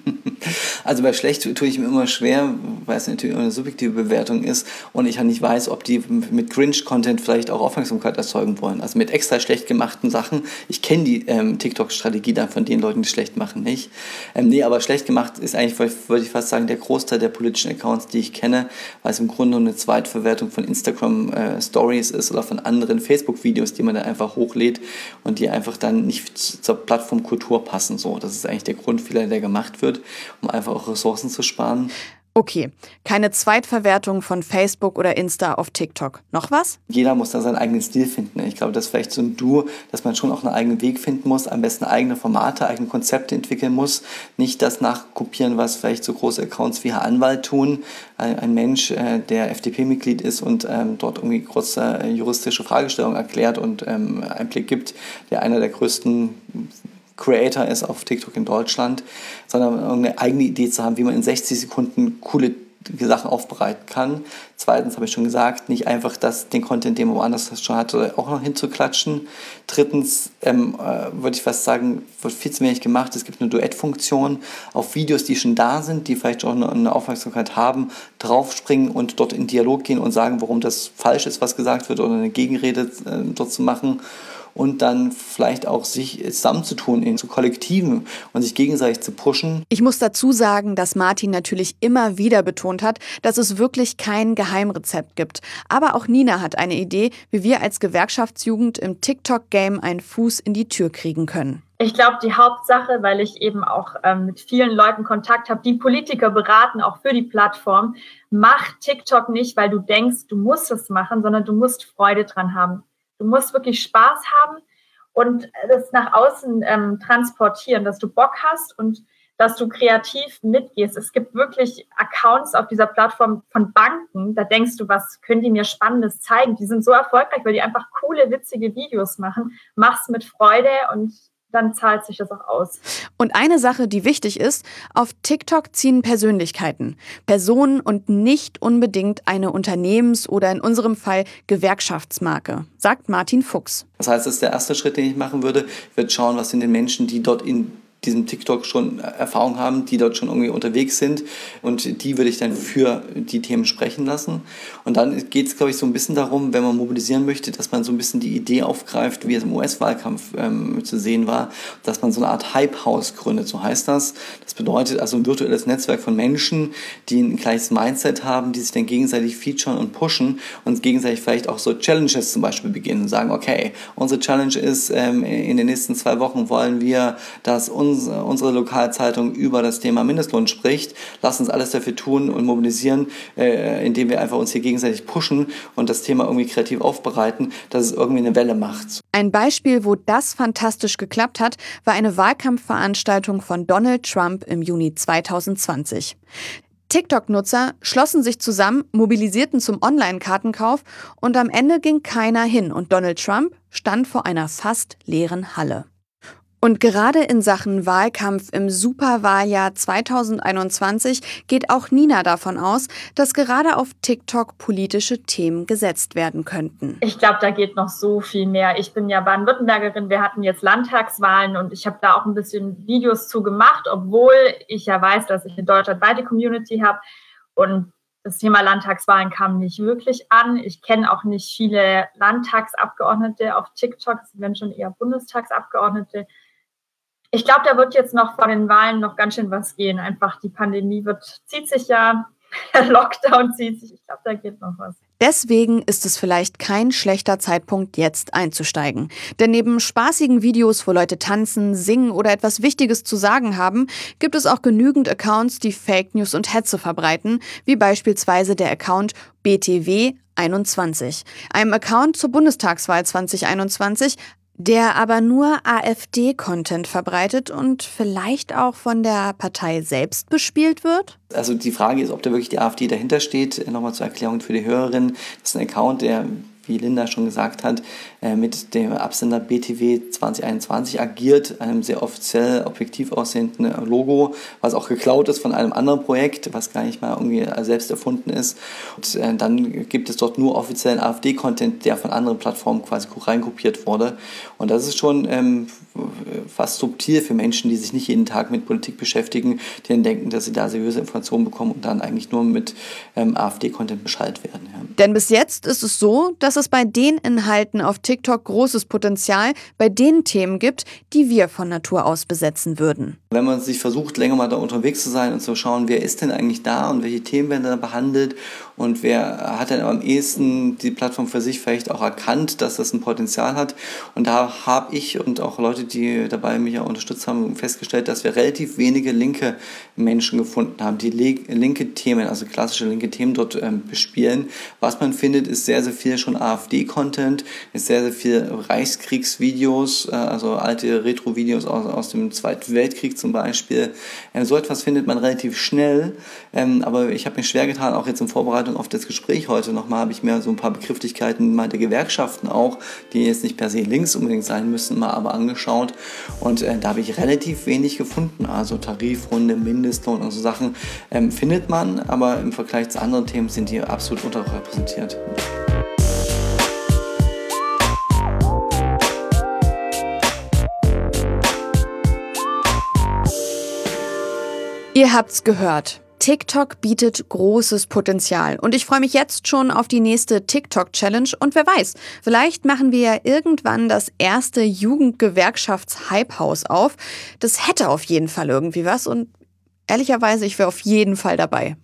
Also bei schlecht tue ich mir immer schwer, weil es natürlich eine subjektive Bewertung ist und ich ja nicht weiß, ob die mit Cringe-Content vielleicht auch Aufmerksamkeit erzeugen wollen. Also mit extra schlecht gemachten Sachen. Ich kenne die TikTok-Strategie dann von den Leuten, die schlecht machen, nicht. Aber schlecht gemacht ist eigentlich, würde ich fast sagen, der Großteil der politischen Accounts, die ich kenne, weil es im Grunde eine Zweitverwertung von Instagram-Stories ist oder von anderen Facebook-Videos, die man dann einfach hochlädt und die einfach dann nicht zur Plattformkultur passen. So, das ist eigentlich der Grundfehler, der gemacht wird, um einfach auch Ressourcen zu sparen. Okay, keine Zweitverwertung von Facebook oder Insta auf TikTok. Noch was? Jeder muss da seinen eigenen Stil finden. Ich glaube, das ist vielleicht so ein Duo, dass man schon auch einen eigenen Weg finden muss, am besten eigene Formate, eigene Konzepte entwickeln muss. Nicht das nachkopieren, was vielleicht so große Accounts wie Herr Anwalt tun. Ein Mensch, der FDP-Mitglied ist und dort irgendwie große juristische Fragestellungen erklärt und Einblick gibt, der einer der größten Creator ist auf TikTok in Deutschland, sondern irgendeine eigene Idee zu haben, wie man in 60 Sekunden coole Sachen aufbereiten kann. Zweitens habe ich schon gesagt, nicht einfach den Content, den man woanders schon hatte, auch noch hinzuklatschen. Drittens würde ich fast sagen, wird viel zu wenig gemacht. Es gibt eine Duettfunktion auf Videos, die schon da sind, die vielleicht auch eine Aufmerksamkeit haben, draufspringen und dort in Dialog gehen und sagen, warum das falsch ist, was gesagt wird oder eine Gegenrede dort zu machen. und dann vielleicht auch sich zusammenzutun zu Kollektiven und sich gegenseitig zu pushen. Ich muss dazu sagen, dass Martin natürlich immer wieder betont hat, dass es wirklich kein Geheimrezept gibt. Aber auch Nina hat eine Idee, wie wir als Gewerkschaftsjugend im TikTok-Game einen Fuß in die Tür kriegen können. Ich glaube, die Hauptsache, weil ich eben auch mit vielen Leuten Kontakt habe, die Politiker beraten, auch für die Plattform, mach TikTok nicht, weil du denkst, du musst es machen, sondern du musst Freude dran haben. Du musst wirklich Spaß haben und das nach außen transportieren, dass du Bock hast und dass du kreativ mitgehst. Es gibt wirklich Accounts auf dieser Plattform von Banken, da denkst du, was können die mir Spannendes zeigen? Die sind so erfolgreich, weil die einfach coole, witzige Videos machen. Mach's mit Freude und dann zahlt sich das auch aus. Und eine Sache, die wichtig ist, auf TikTok ziehen Persönlichkeiten, Personen und nicht unbedingt eine Unternehmens- oder in unserem Fall Gewerkschaftsmarke, sagt Martin Fuchs. Das heißt, das ist der erste Schritt, den ich machen würde. Ich würde schauen, was sind den Menschen, die dort in diesem TikTok schon Erfahrung haben, die dort schon irgendwie unterwegs sind und die würde ich dann für die Themen sprechen lassen. Und dann geht es, glaube ich, so ein bisschen darum, wenn man mobilisieren möchte, dass man so ein bisschen die Idee aufgreift, wie es im US-Wahlkampf zu sehen war, dass man so eine Art Hype-House gründet, so heißt das. Das bedeutet also ein virtuelles Netzwerk von Menschen, die ein gleiches Mindset haben, die sich dann gegenseitig featuren und pushen und gegenseitig vielleicht auch so Challenges zum Beispiel beginnen und sagen, okay, unsere Challenge ist, in den nächsten 2 Wochen wollen wir, dass unsere Lokalzeitung über das Thema Mindestlohn spricht. Lass uns alles dafür tun und mobilisieren, indem wir einfach uns hier gegenseitig pushen und das Thema irgendwie kreativ aufbereiten, dass es irgendwie eine Welle macht. Ein Beispiel, wo das fantastisch geklappt hat, war eine Wahlkampfveranstaltung von Donald Trump im Juni 2020. TikTok-Nutzer schlossen sich zusammen, mobilisierten zum Online-Kartenkauf und am Ende ging keiner hin und Donald Trump stand vor einer fast leeren Halle. Und gerade in Sachen Wahlkampf im Superwahljahr 2021 geht auch Nina davon aus, dass gerade auf TikTok politische Themen gesetzt werden könnten. Ich glaube, da geht noch so viel mehr. Ich bin ja Baden-Württembergerin, wir hatten jetzt Landtagswahlen und ich habe da auch ein bisschen Videos zu gemacht, obwohl ich ja weiß, dass ich eine deutschlandweite Community habe und das Thema Landtagswahlen kam nicht wirklich an. Ich kenne auch nicht viele Landtagsabgeordnete auf TikTok, es werden schon eher Bundestagsabgeordnete. Ich glaube, da wird jetzt noch vor den Wahlen noch ganz schön was gehen. Einfach die Pandemie zieht sich ja, der Lockdown zieht sich. Ich glaube, da geht noch was. Deswegen ist es vielleicht kein schlechter Zeitpunkt, jetzt einzusteigen. Denn neben spaßigen Videos, wo Leute tanzen, singen oder etwas Wichtiges zu sagen haben, gibt es auch genügend Accounts, die Fake News und Hetze verbreiten, wie beispielsweise der Account BTW21, einem Account zur Bundestagswahl 2021, der aber nur AfD-Content verbreitet und vielleicht auch von der Partei selbst bespielt wird? Also die Frage ist, ob da wirklich die AfD dahinter steht. Nochmal zur Erklärung für die Hörerin. Das ist ein Account, der, wie Linda schon gesagt hat, mit dem Absender BTW 2021 agiert, einem sehr offiziell objektiv aussehenden Logo, was auch geklaut ist von einem anderen Projekt, was gar nicht mal irgendwie selbst erfunden ist. Und dann gibt es dort nur offiziellen AfD-Content, der von anderen Plattformen quasi reinkopiert wurde. Und das ist schon fast subtil für Menschen, die sich nicht jeden Tag mit Politik beschäftigen, die dann denken, dass sie da seriöse Informationen bekommen und dann eigentlich nur mit AfD-Content beschallt werden. Ja. Denn bis jetzt ist es so, dass es bei den Inhalten auf TikTok großes Potenzial bei den Themen gibt, die wir von Natur aus besetzen würden. Wenn man sich versucht, länger mal da unterwegs zu sein und zu schauen, wer ist denn eigentlich da und welche Themen werden da behandelt und wer hat denn am ehesten die Plattform für sich vielleicht auch erkannt, dass das ein Potenzial hat. Und da habe ich und auch Leute, die dabei mich auch unterstützt haben, festgestellt, dass wir relativ wenige linke Menschen gefunden haben, die linke Themen, also klassische linke Themen dort bespielen. Was man findet, ist sehr, sehr viel schon AfD-Content, ist sehr, sehr viel Reichskriegsvideos, also alte Retro-Videos aus dem Zweiten Weltkrieg zum Beispiel. So etwas findet man relativ schnell, aber ich habe mir schwer getan, auch jetzt in Vorbereitung auf das Gespräch heute nochmal, habe ich mir so ein paar Begrifflichkeiten mal der Gewerkschaften auch, die jetzt nicht per se links unbedingt sein müssen, mal aber angeschaut und da habe ich relativ wenig gefunden, also Tarifrunde, Mindestlohn und so Sachen findet man, aber im Vergleich zu anderen Themen sind die absolut unterrepräsentiert. Ihr habt's gehört. TikTok bietet großes Potenzial und ich freue mich jetzt schon auf die nächste TikTok-Challenge und wer weiß, vielleicht machen wir ja irgendwann das erste Jugendgewerkschafts-Hype-Haus auf. Das hätte auf jeden Fall irgendwie was und ehrlicherweise, ich wäre auf jeden Fall dabei.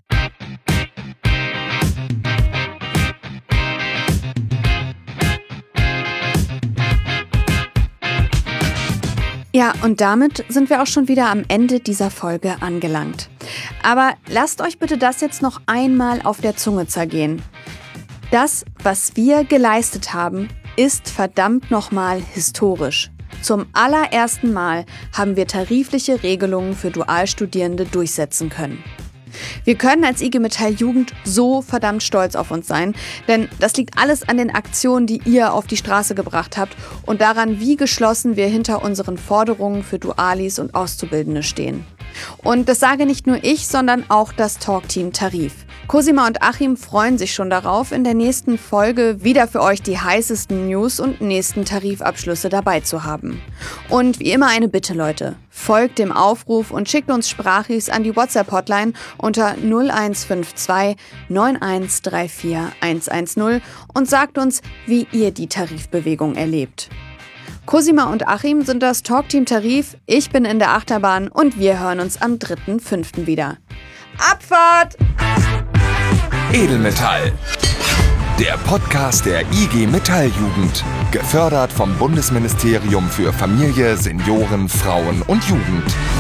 Ja, und damit sind wir auch schon wieder am Ende dieser Folge angelangt. Aber lasst euch bitte das jetzt noch einmal auf der Zunge zergehen. Das, was wir geleistet haben, ist verdammt nochmal historisch. Zum allerersten Mal haben wir tarifliche Regelungen für Dualstudierende durchsetzen können. Wir können als IG Metall Jugend so verdammt stolz auf uns sein, denn das liegt alles an den Aktionen, die ihr auf die Straße gebracht habt und daran, wie geschlossen wir hinter unseren Forderungen für Dualis und Auszubildende stehen. Und das sage nicht nur ich, sondern auch das Talkteam Tarif. Cosima und Achim freuen sich schon darauf, in der nächsten Folge wieder für euch die heißesten News und nächsten Tarifabschlüsse dabei zu haben. Und wie immer eine Bitte, Leute. Folgt dem Aufruf und schickt uns Sprachis an die WhatsApp-Hotline unter 0152 9134 110 und sagt uns, wie ihr die Tarifbewegung erlebt. Cosima und Achim sind das Talkteam Tarif, ich bin in der Achterbahn und wir hören uns am 3.5. wieder. Abfahrt! Edelmetall. Der Podcast der IG Metall Jugend. Gefördert vom Bundesministerium für Familie, Senioren, Frauen und Jugend.